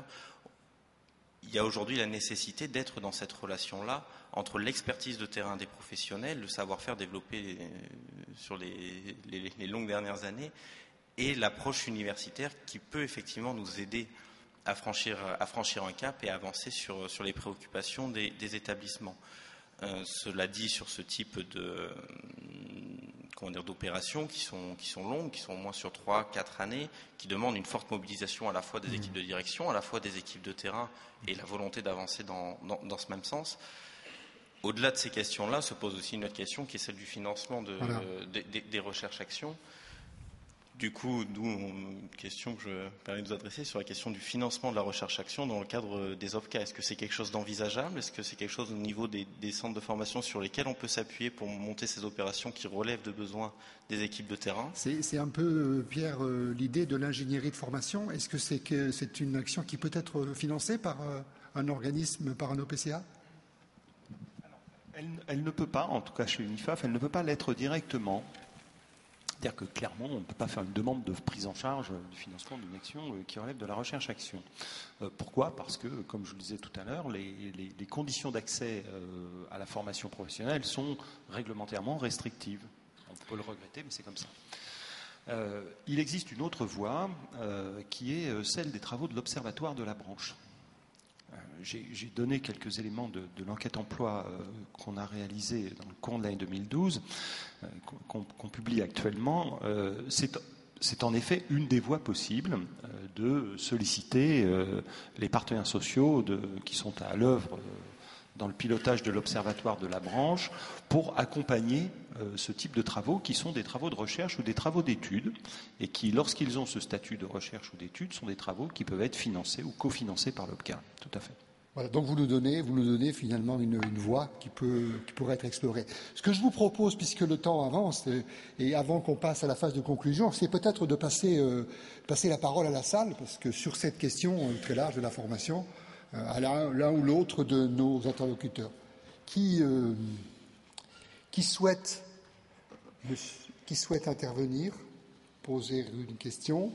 il y a aujourd'hui la nécessité d'être dans cette relation-là entre l'expertise de terrain des professionnels, le savoir-faire développé sur les, les, les longues dernières années, et l'approche universitaire qui peut effectivement nous aider à franchir, à franchir un cap et à avancer sur, sur les préoccupations des, des établissements. Euh, cela dit, sur ce type de, comment dire, d'opérations qui sont, qui sont longues, qui sont au moins sur trois, quatre années, qui demandent une forte mobilisation à la fois des mmh. équipes de direction, à la fois des équipes de terrain et la volonté d'avancer dans, dans, dans ce même sens. Au-delà de ces questions-là, se pose aussi une autre question qui est celle du financement de, voilà. euh, des, des, des recherches-actions. Du coup, d'où une question que je me permets de vous adresser sur la question du financement de la recherche-action dans le cadre des O F C A. Est-ce que c'est quelque chose d'envisageable? Est-ce que c'est quelque chose au niveau des, des centres de formation sur lesquels on peut s'appuyer pour monter ces opérations qui relèvent de besoins des équipes de terrain? C'est un peu, Pierre, euh, l'idée de l'ingénierie de formation. Est-ce que c'est que c'est une action qui peut être financée par euh, un organisme, par un O P C A? elle, elle ne peut pas, en tout cas chez l'UNIFAF, elle ne peut pas l'être directement. C'est-à-dire que clairement, on ne peut pas faire une demande de prise en charge du financement d'une action qui relève de la recherche-action. Euh, pourquoi? Parce que, comme je le disais tout à l'heure, les, les, les conditions d'accès euh, à la formation professionnelle sont réglementairement restrictives. On peut le regretter, mais c'est comme ça. Euh, il existe une autre voie euh, qui est celle des travaux de l'Observatoire de la branche. J'ai donné quelques éléments de, de l'enquête emploi euh, qu'on a réalisée dans le cours de l'année deux mille douze, euh, qu'on qu'on publie actuellement. Euh, C'est en effet une des voies possibles euh, de solliciter euh, les partenaires sociaux de, qui sont à l'œuvre euh, dans le pilotage de l'Observatoire de la branche pour accompagner euh, ce type de travaux qui sont des travaux de recherche ou des travaux d'études et qui, lorsqu'ils ont ce statut de recherche ou d'études, sont des travaux qui peuvent être financés ou cofinancés par l'O P C A. Tout à fait. Voilà, donc vous nous donnez, vous nous donnez finalement une, une voie qui, peut, qui pourrait être explorée. Ce que je vous propose, puisque le temps avance, et, et avant qu'on passe à la phase de conclusion, c'est peut-être de passer, euh, passer la parole à la salle, parce que sur cette question euh, très large de la formation, euh, à l'un ou l'autre de nos interlocuteurs, qui, euh, qui, souhaite, qui souhaite intervenir, poser une question,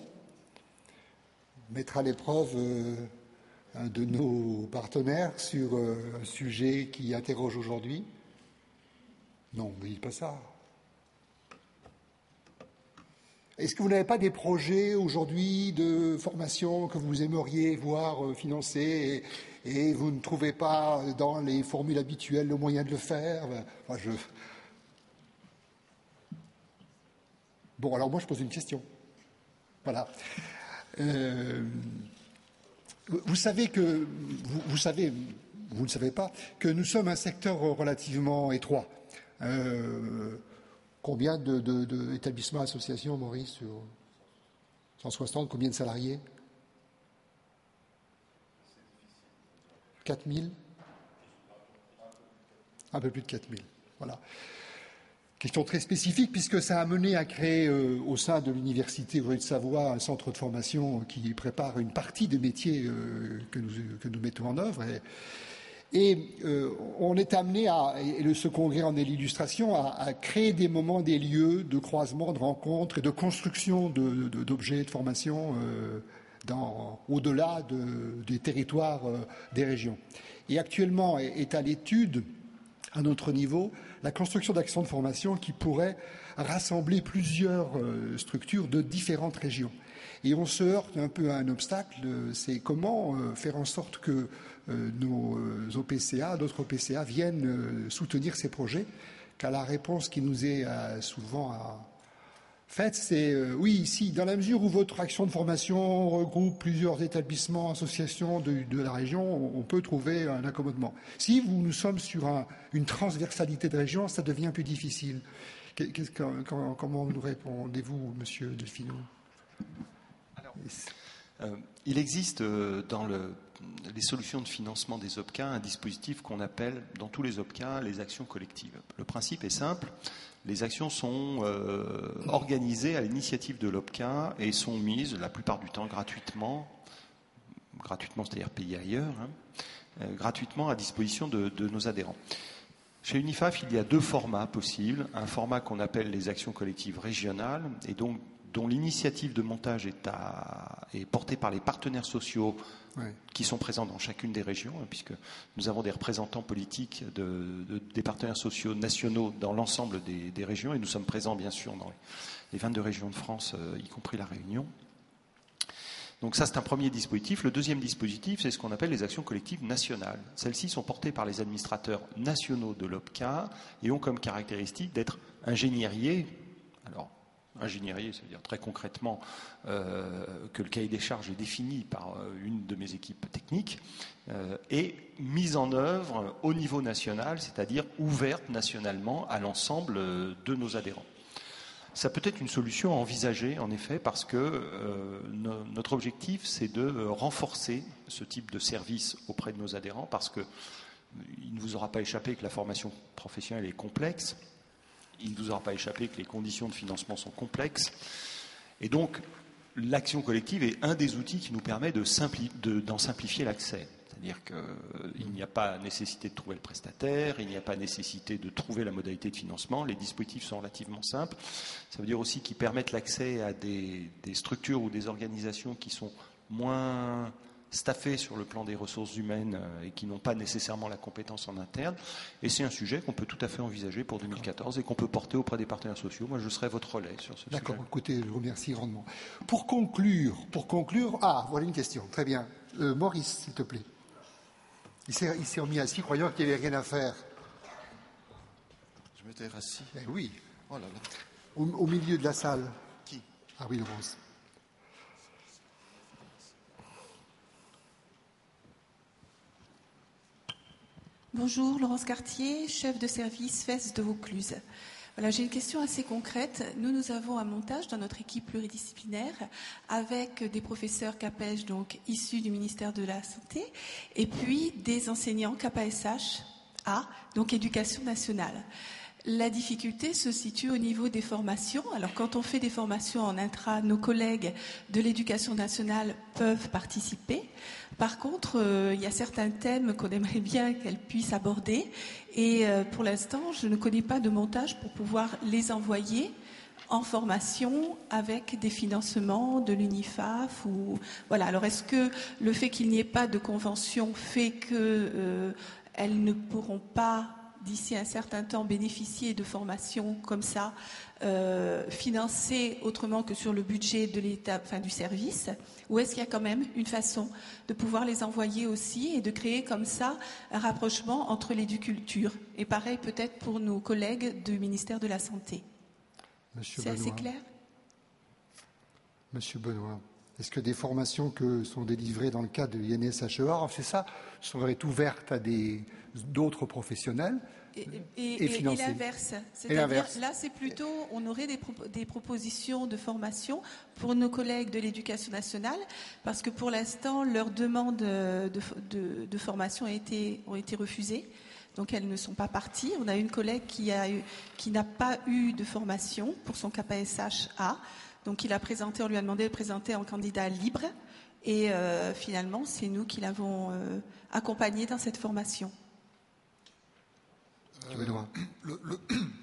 mettre à l'épreuve euh, un de nos partenaires sur euh, un sujet qui interroge aujourd'hui? Non, mais pas ça. Est-ce que vous n'avez pas des projets aujourd'hui de formation que vous aimeriez voir euh, financer et, et vous ne trouvez pas dans les formules habituelles le moyen de le faire? Enfin, je... Bon, alors moi je pose une question. Voilà. Euh... Vous savez que, vous, vous savez, vous ne savez pas, que nous sommes un secteur relativement étroit. Euh, combien de, de, de établissements, associations, Maurice, sur cent soixante, combien de salariés? quatre mille. Un peu plus de quatre mille. Voilà. Question très spécifique, puisque ça a mené à créer euh, au sein de l'Université de Savoie un centre de formation qui prépare une partie des métiers euh, que, nous, que nous mettons en œuvre. Et, et euh, on est amené, à, et le, ce congrès en est l'illustration, à, à créer des moments, des lieux de croisement, de rencontres et de construction de, de, d'objets de formation euh, dans, au-delà de, des territoires euh, des régions. Et actuellement est, est à l'étude, à notre niveau, la construction d'actions de formation qui pourraient rassembler plusieurs euh, structures de différentes régions. Et on se heurte un peu à un obstacle, euh, c'est comment euh, faire en sorte que euh, nos euh, O P C A, d'autres O P C A viennent euh, soutenir ces projets, car la réponse qui nous est euh, souvent à, faite, c'est euh, oui, si, dans la mesure où votre action de formation regroupe plusieurs établissements, associations de, de la région, on, on peut trouver un accommodement. Si vous, nous sommes sur un, une transversalité de régions, ça devient plus difficile. Qu'est-ce que, comment, comment nous répondez-vous, Monsieur Delfino? Alors, euh, il existe euh, dans le, les solutions de financement des O P C A un dispositif qu'on appelle, dans tous les O P C A, les actions collectives. Le principe est simple. Les actions sont euh, organisées à l'initiative de l'O P C A et sont mises, la plupart du temps, gratuitement, gratuitement, c'est-à-dire payées ailleurs, hein, euh, gratuitement à disposition de, de nos adhérents. Chez Unifaf, il y a deux formats possibles. Un format qu'on appelle les actions collectives régionales, et donc dont l'initiative de montage est, à, est portée par les partenaires sociaux ouais. qui sont présents dans chacune des régions, hein, puisque nous avons des représentants politiques de, de, des partenaires sociaux nationaux dans l'ensemble des, des régions, et nous sommes présents bien sûr dans les, les vingt-deux régions de France, euh, y compris la Réunion. Donc ça, c'est un premier dispositif. Le deuxième dispositif, c'est ce qu'on appelle les actions collectives nationales. Celles-ci sont portées par les administrateurs nationaux de l'O P C A et ont comme caractéristique d'être ingénieriers. Alors, ingénierier, c'est-à-dire très concrètement euh, que le cahier des charges est défini par euh, une de mes équipes techniques euh, et mise en œuvre au niveau national, c'est-à-dire ouverte nationalement à l'ensemble euh, de nos adhérents. Ça peut être une solution à envisager, en effet, parce que euh, no, notre objectif, c'est de euh, renforcer ce type de service auprès de nos adhérents, parce que il ne vous aura pas échappé que la formation professionnelle est complexe. Il ne vous aura pas échappé que les conditions de financement sont complexes. Et donc, l'action collective est un des outils qui nous permet de simpli- de, d'en simplifier l'accès. C'est-à-dire qu'il euh, n'y a pas nécessité de trouver le prestataire, il n'y a pas nécessité de trouver la modalité de financement. Les dispositifs sont relativement simples. Ça veut dire aussi qu'ils permettent l'accès à des, des structures ou des organisations qui sont moins staffés sur le plan des ressources humaines et qui n'ont pas nécessairement la compétence en interne. Et c'est un sujet qu'on peut tout à fait envisager pour deux mille quatorze et qu'on peut porter auprès des partenaires sociaux. Moi, je serai votre relais sur ce sujet. D'accord, écoutez, je vous remercie grandement. Pour conclure, pour conclure, ah, voilà une question, très bien. Euh, Maurice, s'il te plaît. Il s'est, il s'est remis assis, croyant qu'il n'y avait rien à faire. Je m'étais rassis. Eh oui. Oh là là. Au, au milieu de la salle. Qui? Ah oui, Laurence. Bonjour, Laurence Cartier, chef de service F E S de Vaucluse. Voilà, j'ai une question assez concrète. Nous, nous avons un montage dans notre équipe pluridisciplinaire avec des professeurs CAPES, donc issus du ministère de la Santé, et puis des enseignants K P S H A, donc éducation nationale. La difficulté se situe au niveau des formations. Alors, quand on fait des formations en intra, nos collègues de l'éducation nationale peuvent participer. Par contre, euh, il y a certains thèmes qu'on aimerait bien qu'elles puissent aborder. Et euh, pour l'instant, je ne connais pas de montage pour pouvoir les envoyer en formation avec des financements de l'UNIFAF ou voilà. Alors, est-ce que le fait qu'il n'y ait pas de convention fait que euh, elles ne pourront pas d'ici un certain temps bénéficier de formations comme ça, euh, financées autrement que sur le budget de l'État, enfin du service, ou est-ce qu'il y a quand même une façon de pouvoir les envoyer aussi et de créer comme ça un rapprochement entre les deux cultures? Et pareil peut-être pour nos collègues du ministère de la Santé. Monsieur C'est Benoît. assez clair? Monsieur Benoît, Est-ce que des formations que sont délivrées dans le cadre de l'I N S H E A, c'est ça, seraient ouvertes à des, d'autres professionnels et, et, et, et financées? Et l'inverse. C'est-à-dire, là, c'est plutôt, on aurait des, pro, des propositions de formation pour nos collègues de l'Éducation nationale, parce que pour l'instant, leurs demandes de, de, de formation a été, ont été refusées. Donc elles ne sont pas parties. On a une collègue qui, a eu, qui n'a pas eu de formation pour son K P S H A. Donc il a présenté, on lui a demandé de présenter en candidat libre. Et euh, finalement, c'est nous qui l'avons euh, accompagné dans cette formation. Euh, le, le,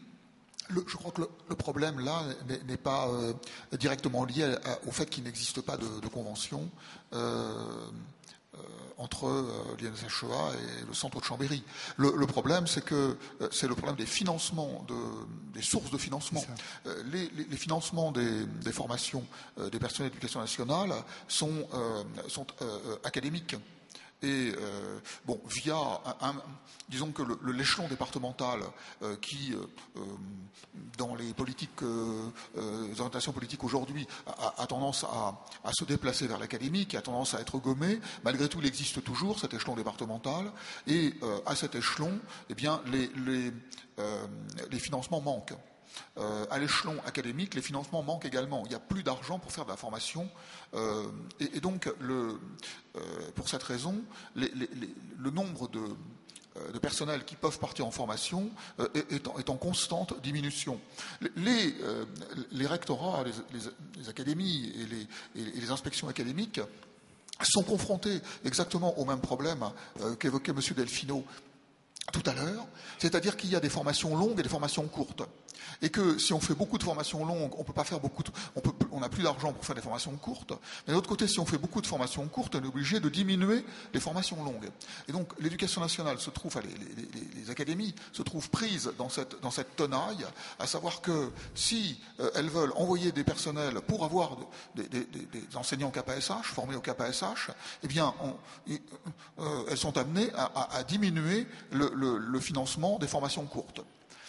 le, je crois que le, le problème là n'est, n'est pas euh, directement lié à, à, au fait qu'il n'existe pas de, de convention euh, euh, entre euh, l'I N S H E A et le centre de Chambéry. Le, le problème, c'est que euh, c'est le problème des financements, de, des sources de financement. Euh, les, les, les financements des, des formations euh, des personnels d'éducation nationale sont, euh, sont euh, académiques. Et euh, bon, via un, un, disons que le, le, l'échelon départemental euh, qui, euh, dans les politiques, euh, euh, les orientations politiques aujourd'hui, a, a tendance à, à se déplacer vers l'académie, qui a tendance à être gommé. Malgré tout, il existe toujours cet échelon départemental, et euh, à cet échelon, eh bien, les, les, euh, les financements manquent. Euh, à l'échelon académique, les financements manquent également. Il n'y a plus d'argent pour faire de la formation. Euh, et, et donc, le, euh, pour cette raison, les, les, les, le nombre de, euh, de personnels qui peuvent partir en formation euh, est, est, en, est en constante diminution. Les, euh, les rectorats, les, les, les académies et les, et les inspections académiques sont confrontés exactement au même problème euh, qu'évoquait M. Delfino tout à l'heure, c'est-à-dire qu'il y a des formations longues et des formations courtes. Et que si on fait beaucoup de formations longues, on peut pas faire beaucoup de, on peut, on n'a plus d'argent pour faire des formations courtes. Mais de l'autre côté, si on fait beaucoup de formations courtes, on est obligé de diminuer les formations longues. Et donc, l'éducation nationale se trouve, les, les, les, les académies se trouvent prises dans cette, dans cette tenaille, à savoir que si euh, elles veulent envoyer des personnels pour avoir de, des, des, des enseignants K P S H, formés au K P S H, eh bien, on, euh, elles sont amenées à, à, à diminuer le, le, le financement des formations courtes.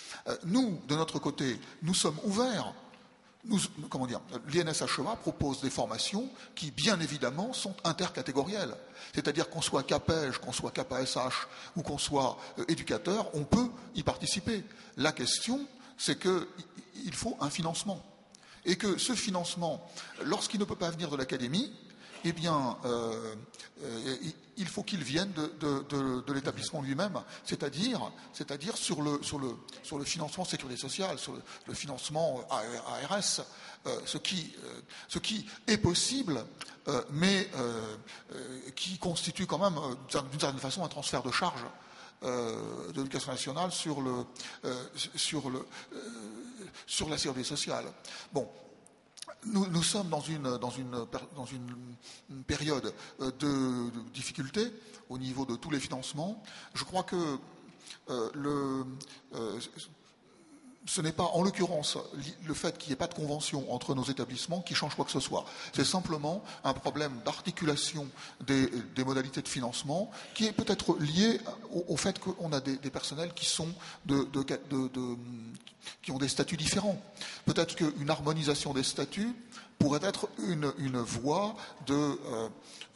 Nous, de notre côté, nous sommes ouverts. Nous, comment dire, l'I N S H E A propose des formations qui, bien évidemment, sont intercatégorielles. C'est-à-dire qu'on soit K P E J, qu'on soit K P S H ou qu'on soit euh, éducateur, on peut y participer. La question, c'est qu'il faut un financement. Et que ce financement, lorsqu'il ne peut pas venir de l'académie, eh bien, euh, euh, il faut qu'il vienne de, de, de, de l'établissement lui-même, c'est-à-dire, c'est-à-dire sur le, sur le, sur le financement sécurité sociale, sur le, le financement A R S, euh, ce qui, euh, ce qui est possible, euh, mais euh, euh, qui constitue quand même, euh, d'une certaine façon, un transfert de charge euh, de l'éducation nationale sur le, euh, sur le, euh, sur la sécurité sociale. Bon. Nous, nous sommes dans une, dans une, dans une période de, de difficulté au niveau de tous les financements. Je crois que euh, le, euh, ce n'est pas, en l'occurrence, le fait qu'il n'y ait pas de convention entre nos établissements qui change quoi que ce soit. C'est simplement un problème d'articulation des, des modalités de financement qui est peut-être lié au, au fait qu'on a des, des personnels qui sont de, de, de, de qui ont des statuts différents. Peut-être qu'une harmonisation des statuts pourrait être une, une voie de euh,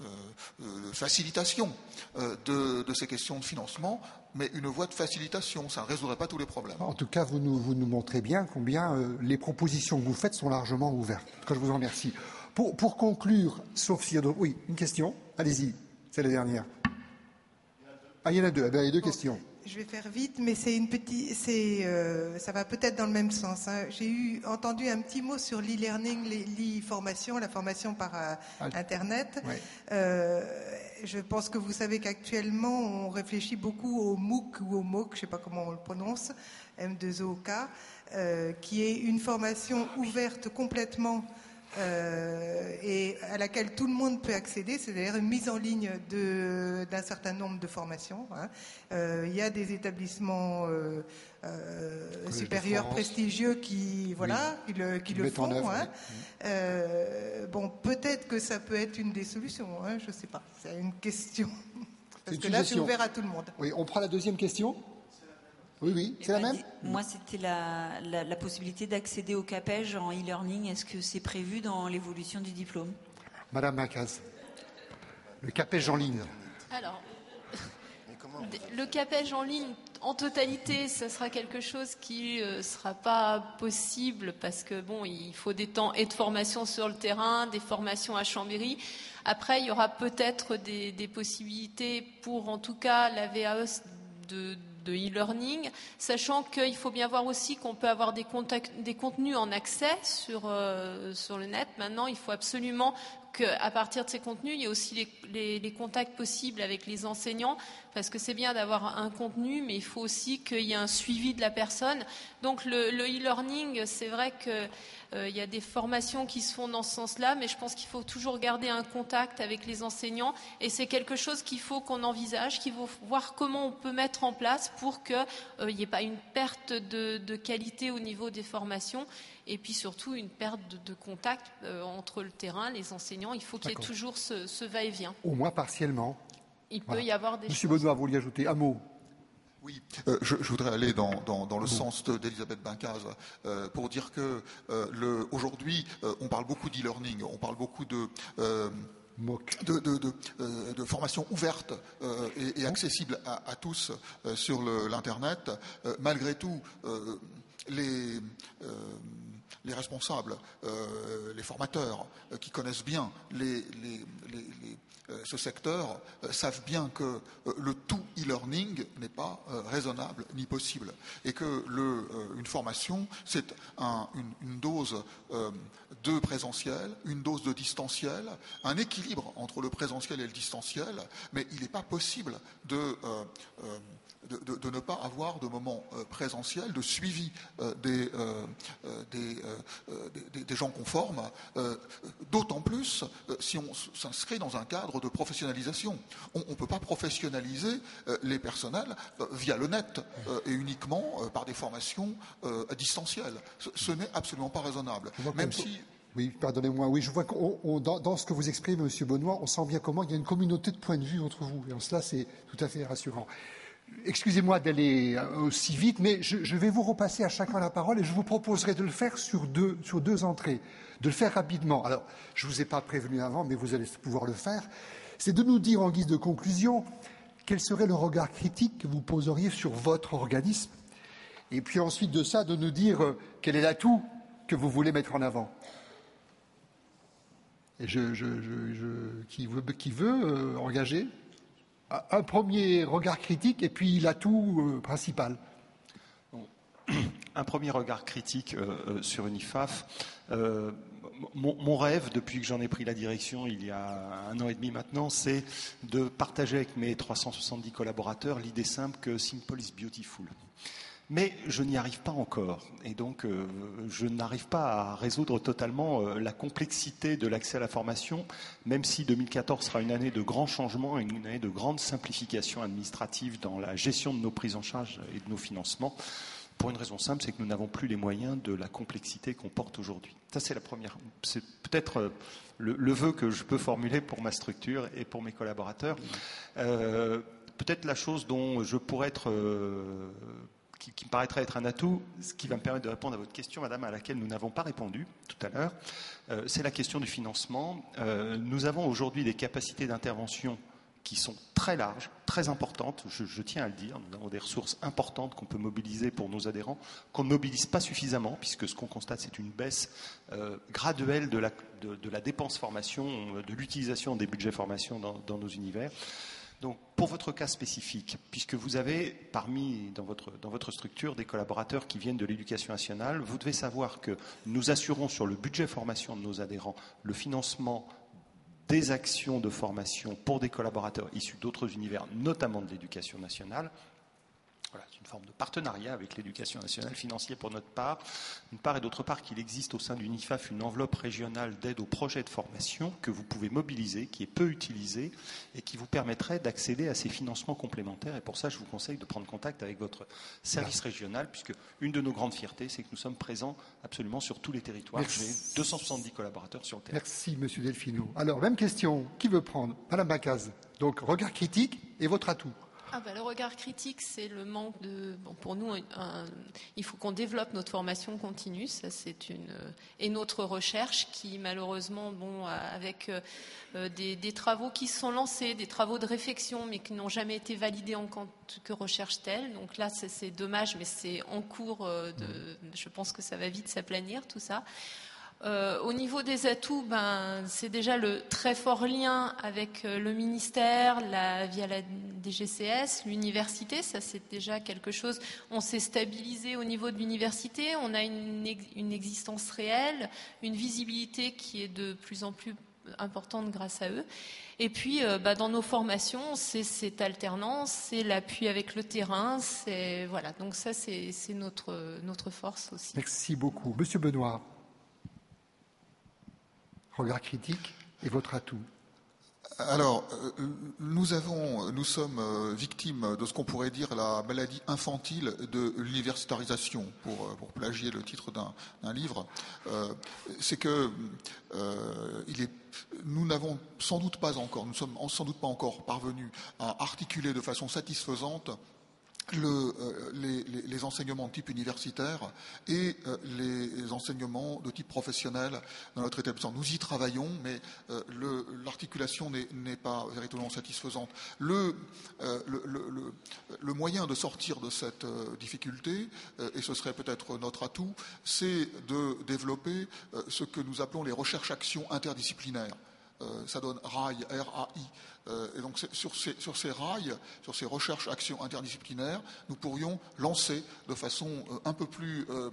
euh, facilitation euh, de, de ces questions de financement, mais une voie de facilitation, ça ne résoudrait pas tous les problèmes. En tout cas, vous nous, vous nous montrez bien combien euh, les propositions que vous faites sont largement ouvertes. En tout cas, je vous en remercie. Pour, pour conclure, sauf s'il y a d'autres... Oui, une question. Allez-y, c'est la dernière. Ah, il y en a deux. Eh bien, il y a deux questions. Je vais faire vite, mais c'est une petite, c'est, euh, ça va peut-être dans le même sens. Hein. J'ai eu entendu un petit mot sur l'e-learning, l'e-formation, la formation par euh, Internet. Ouais. Euh, je pense que vous savez qu'actuellement, on réfléchit beaucoup au MOOC ou au MOOC, je ne sais pas comment on le prononce, M deux O K, euh, qui est une formation ouverte complètement Euh, et à laquelle tout le monde peut accéder, c'est-à-dire une mise en ligne de, d'un certain nombre de formations. Hein. Euh, il y a des établissements euh, euh, supérieurs prestigieux qui, voilà, oui. qui le, qui le font. Œuvre, hein. oui. euh, bon, peut-être que ça peut être une des solutions. Hein, je ne sais pas. C'est une question. Parce que là, c'est ouvert à tout le monde. Oui, on prend la deuxième question. Oui, oui, c'est ben, la même. Moi, c'était la, la, la possibilité d'accéder au K P E J en e-learning. Est-ce que c'est prévu dans l'évolution du diplôme ? Madame Macaz, le capège en ligne. Alors, le capège en ligne en totalité, ce sera quelque chose qui ne euh, sera pas possible parce que bon, il faut des temps et de formation sur le terrain, des formations à Chambéry. Après, il y aura peut-être des, des possibilités pour, en tout cas, la V A E de, de e-learning, sachant qu'il faut bien voir aussi qu'on peut avoir des, contacts, des contenus en accès sur, euh, sur le net. Maintenant, il faut absolument qu'à partir de ces contenus, il y a aussi les, les, les contacts possibles avec les enseignants, parce que c'est bien d'avoir un contenu, mais il faut aussi qu'il y ait un suivi de la personne. Donc le, le e-learning, c'est vrai qu'il euh, y a des formations qui se font dans ce sens-là, mais je pense qu'il faut toujours garder un contact avec les enseignants, et c'est quelque chose qu'il faut qu'on envisage, qu'il faut voir comment on peut mettre en place pour qu'il n'y euh, ait pas une perte de, de qualité au niveau des formations, et puis surtout une perte de, de contact euh, entre le terrain, les enseignants. Il faut qu'il y ait toujours ce, ce va-et-vient. Au moins partiellement. Il voilà. peut y avoir des Monsieur choses. Benoît, vous vouliez ajouter un mot? Oui, euh, je, je voudrais aller dans, dans, dans le sens d'Elisabeth Bincaz euh, pour dire que euh, le, aujourd'hui, euh, on parle beaucoup d'e-learning, on parle beaucoup de... Euh, De, de, de, euh, de formation ouverte euh, et, et accessible à, à tous euh, sur le, l'Internet. Euh, malgré tout, euh, les, euh, les responsables, euh, les formateurs euh, qui connaissent bien les, les, les, les, euh, ce secteur euh, savent bien que euh, le tout e-learning n'est pas euh, raisonnable ni possible et que le, euh, une formation, c'est un, une, une dose euh, de présentiel, une dose de distanciel, un équilibre entre le présentiel et le distanciel, mais il n'est pas possible de, euh, euh, de, de, de ne pas avoir de moments euh, présentiels, de suivi euh, des, euh, des, euh, des, des gens conformes, euh, d'autant plus euh, si on s'inscrit dans un cadre de professionnalisation. On ne peut pas professionnaliser euh, les personnels euh, via le net euh, et uniquement euh, par des formations euh, distancielles. Ce, ce n'est absolument pas raisonnable. Même si... Oui, pardonnez-moi. Oui, je vois que dans, dans ce que vous exprimez, Monsieur Benoît, on sent bien comment il y a une communauté de points de vue entre vous. Et en cela, c'est tout à fait rassurant. Excusez-moi d'aller aussi vite, mais je, je vais vous repasser à chacun la parole et je vous proposerai de le faire sur deux, sur deux entrées, de le faire rapidement. Alors, je ne vous ai pas prévenu avant, mais vous allez pouvoir le faire. C'est de nous dire en guise de conclusion quel serait le regard critique que vous poseriez sur votre organisme, et puis ensuite de ça, de nous dire quel est l'atout que vous voulez mettre en avant. Et je, je, je, je, qui veut, qui veut euh, engager un premier regard critique et puis l'atout euh, principal. Bon. Un premier regard critique euh, sur une I F A F. Euh, mon, mon rêve, depuis que j'en ai pris la direction il y a un an et demi maintenant, c'est de partager avec mes trois cent soixante-dix collaborateurs l'idée simple que Simple is beautiful. Mais je n'y arrive pas encore, et donc euh, je n'arrive pas à résoudre totalement euh, la complexité de l'accès à la formation, même si deux mille quatorze sera une année de grands changements et une année de grande simplification administrative dans la gestion de nos prises en charge et de nos financements, pour une raison simple, c'est que nous n'avons plus les moyens de la complexité qu'on porte aujourd'hui. Ça, c'est la première. C'est peut-être euh, le, le vœu que je peux formuler pour ma structure et pour mes collaborateurs. Euh, peut-être la chose dont je pourrais être... Euh, Qui, qui me paraîtrait être un atout, ce qui va me permettre de répondre à votre question, madame, à laquelle nous n'avons pas répondu tout à l'heure, euh, c'est la question du financement. Euh, nous avons aujourd'hui des capacités d'intervention qui sont très larges, très importantes, je, je tiens à le dire. Nous avons des ressources importantes qu'on peut mobiliser pour nos adhérents, qu'on ne mobilise pas suffisamment, puisque ce qu'on constate, c'est une baisse euh, graduelle de la, de, de la dépense formation, de l'utilisation des budgets formation dans, dans nos univers. Donc, pour votre cas spécifique, puisque vous avez parmi, dans votre, dans votre structure, des collaborateurs qui viennent de l'éducation nationale, vous devez savoir que nous assurons sur le budget formation de nos adhérents le financement des actions de formation pour des collaborateurs issus d'autres univers, notamment de l'éducation nationale. Voilà, c'est une forme de partenariat avec l'éducation nationale, financier pour notre part, d'une part, et d'autre part qu'il existe au sein d'une I F A F une enveloppe régionale d'aide aux projets de formation que vous pouvez mobiliser, qui est peu utilisée et qui vous permettrait d'accéder à ces financements complémentaires. Et pour ça, je vous conseille de prendre contact avec votre service régional, puisque une de nos grandes fiertés, c'est que nous sommes présents absolument sur tous les territoires. Merci. J'ai deux cent soixante-dix collaborateurs sur le terrain. Merci, Monsieur Delfino. Alors, même question. Qui veut prendre? Madame Macaz. Donc, regard critique et votre atout. Ah bah, le regard critique, c'est le manque de... Bon, pour nous, un, il faut qu'on développe notre formation continue, ça c'est une... et notre recherche qui, malheureusement, bon, avec euh, des, des travaux qui se sont lancés, des travaux de réflexion, mais qui n'ont jamais été validés en tant que recherche telle. Donc là, c'est, c'est dommage, mais c'est en cours de... Je pense que ça va vite s'aplanir, tout ça. Euh, au niveau des atouts, ben, c'est déjà le très fort lien avec euh, le ministère, la, via la D G C S, l'université, ça c'est déjà quelque chose. On s'est stabilisé au niveau de l'université, on a une, une existence réelle, une visibilité qui est de plus en plus importante grâce à eux. Et puis, euh, bah, dans nos formations, c'est cette alternance, c'est l'appui avec le terrain, c'est voilà. Donc ça, c'est, c'est notre notre force aussi. Merci beaucoup, Monsieur Benoît. Regard critique et votre atout. Alors, nous avons, nous sommes victimes de ce qu'on pourrait dire la maladie infantile de l'universitarisation, pour, pour plagier le titre d'un, d'un livre. Euh, c'est que euh, il est, nous n'avons sans doute pas encore, nous sommes sans doute pas encore parvenus à articuler de façon satisfaisante Le, euh, les, les, les enseignements de type universitaire et euh, les enseignements de type professionnel dans notre établissement. Nous y travaillons, mais euh, le, l'articulation n'est, n'est pas véritablement satisfaisante. Le, euh, le, le, le moyen de sortir de cette euh, difficulté, euh, et ce serait peut-être notre atout, c'est de développer euh, ce que nous appelons les recherches-actions interdisciplinaires. Euh, ça donne R A I, R A I. Euh, et donc sur ces, sur ces rails, sur ces recherches actions interdisciplinaires, nous pourrions lancer de façon euh, un peu plus euh,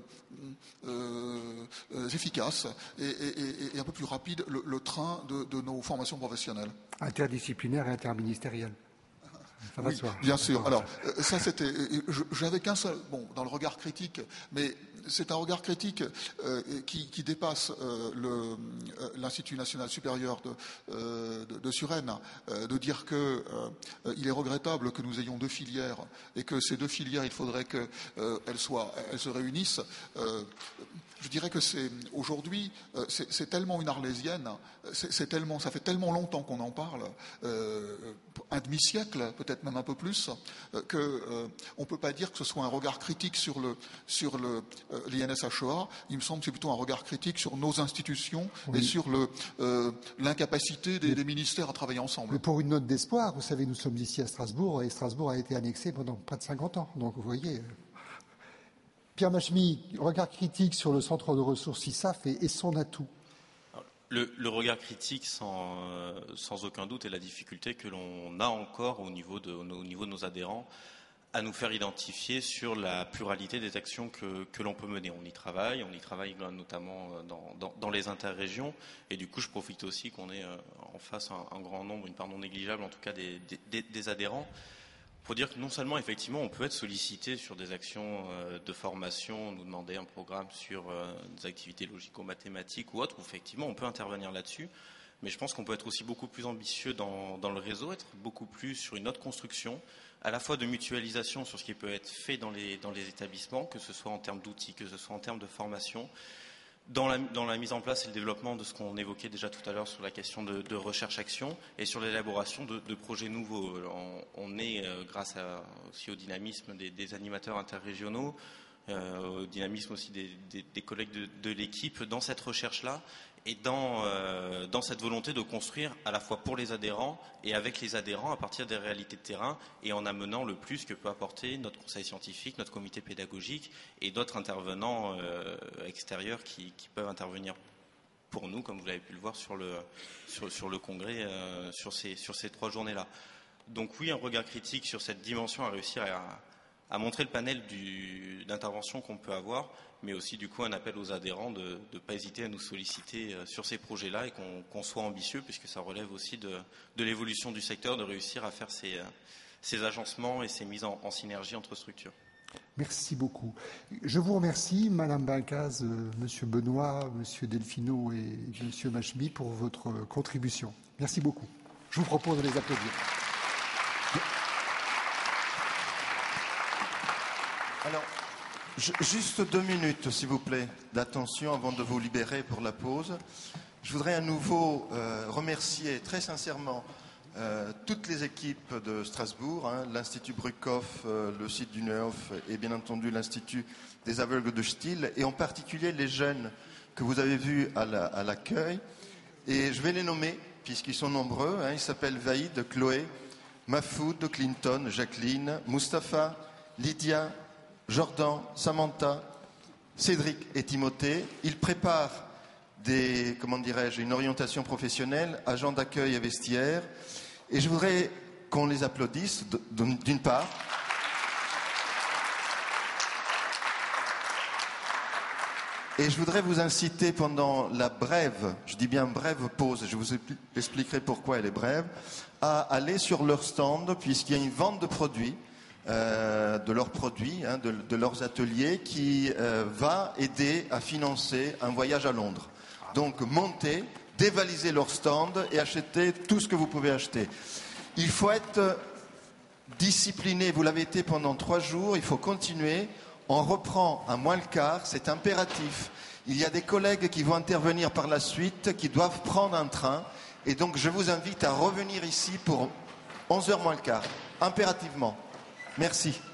euh, euh, efficace et, et, et un peu plus rapide le, le train de, de nos formations professionnelles. Interdisciplinaire et interministériel. Ça va oui, soi. bien sûr. Alors ça c'était, j'avais qu'un seul, bon, dans le regard critique, mais c'est un regard critique euh, qui, qui dépasse euh, le, euh, l'Institut national supérieur de, euh, de, de Suresnes, euh, de dire que euh, il est regrettable que nous ayons deux filières et que ces deux filières, il faudrait qu'elles euh, soient, elles se réunissent. Euh, Je dirais que c'est aujourd'hui, euh, c'est, c'est tellement une arlésienne, c'est, c'est tellement, ça fait tellement longtemps qu'on en parle, euh, un demi-siècle, peut-être même un peu plus, euh, que euh, on peut pas dire que ce soit un regard critique sur le sur le euh, l'I N S H E A. Il me semble que c'est plutôt un regard critique sur nos institutions oui. et sur le euh, l'incapacité des, des ministères à travailler ensemble. Mais pour une note d'espoir, vous savez, nous sommes ici à Strasbourg et Strasbourg a été annexé pendant près de cinquante ans. Donc vous voyez. Pierre Machmy, regard critique sur le centre de ressources I S A F et, et son atout. Le, le regard critique, sans, euh, sans aucun doute, est la difficulté que l'on a encore au niveau, de, au niveau de nos adhérents à nous faire identifier sur la pluralité des actions que, que l'on peut mener. On y travaille, on y travaille notamment dans, dans, dans les interrégions, et du coup je profite aussi qu'on ait en face un, un grand nombre, une part non négligeable en tout cas des, des, des adhérents, pour dire que non seulement, effectivement, on peut être sollicité sur des actions euh, de formation, nous demander un programme sur euh, des activités logico-mathématiques ou autres, où effectivement on peut intervenir là-dessus, mais je pense qu'on peut être aussi beaucoup plus ambitieux dans, dans le réseau, être beaucoup plus sur une autre construction, à la fois de mutualisation sur ce qui peut être fait dans les, dans les établissements, que ce soit en termes d'outils, que ce soit en termes de formation, Dans la, dans la mise en place et le développement de ce qu'on évoquait déjà tout à l'heure sur la question de, de recherche-action et sur l'élaboration de, de projets nouveaux. On, on est, euh, grâce à, aussi au dynamisme des, des animateurs interrégionaux, euh, au dynamisme aussi des, des, des collègues de, de l'équipe, dans cette recherche-là et dans, euh, dans cette volonté de construire à la fois pour les adhérents et avec les adhérents à partir des réalités de terrain et en amenant le plus que peut apporter notre conseil scientifique, notre comité pédagogique et d'autres intervenants euh, extérieurs qui, qui peuvent intervenir pour nous, comme vous l'avez pu le voir sur le, sur, sur le congrès, euh, sur, ces, sur ces trois journées-là. Donc oui, un regard critique sur cette dimension à réussir à, à montrer le panel du, d'intervention qu'on peut avoir, mais aussi du coup un appel aux adhérents de ne pas hésiter à nous solliciter sur ces projets-là et qu'on, qu'on soit ambitieux, puisque ça relève aussi de, de l'évolution du secteur, de réussir à faire ces, ces agencements et ces mises en, en synergie entre structures. Merci beaucoup. Je vous remercie, Madame Bincaz, euh, Monsieur Benoît, Monsieur Delfino et Monsieur Machmy pour votre contribution. Merci beaucoup. Je vous propose de les applaudir. Alors, juste deux minutes, s'il vous plaît, d'attention avant de vous libérer pour la pause. Je voudrais à nouveau euh, remercier très sincèrement euh, toutes les équipes de Strasbourg, hein, l'Institut Bruckhoff, euh, le site du Neuhof et bien entendu l'Institut des aveugles de Still, et en particulier les jeunes que vous avez vus à, la, à l'accueil. Et je vais les nommer, puisqu'ils sont nombreux. Hein, ils s'appellent Vaïd, Chloé, Mafoud, Clinton, Jacqueline, Mustapha, Lydia, Jordan, Samantha, Cédric et Timothée. Ils préparent des, comment dirais-je, une orientation professionnelle, agents d'accueil et vestiaire. Et je voudrais qu'on les applaudisse, d'une part. Et je voudrais vous inciter pendant la brève, je dis bien brève pause, je vous expliquerai pourquoi elle est brève, à aller sur leur stand, puisqu'il y a une vente de produits, euh, de leurs produits, hein, de, de leurs ateliers, qui euh, va aider à financer un voyage à Londres. Donc montez, dévalisez leur stand et achetez tout ce que vous pouvez acheter. Il faut être discipliné, vous l'avez été pendant trois jours, il faut continuer. On reprend à moins le quart, c'est impératif. Il y a des collègues qui vont intervenir par la suite, qui doivent prendre un train. Et donc je vous invite à revenir ici pour onze heures moins le quart, impérativement. Merci.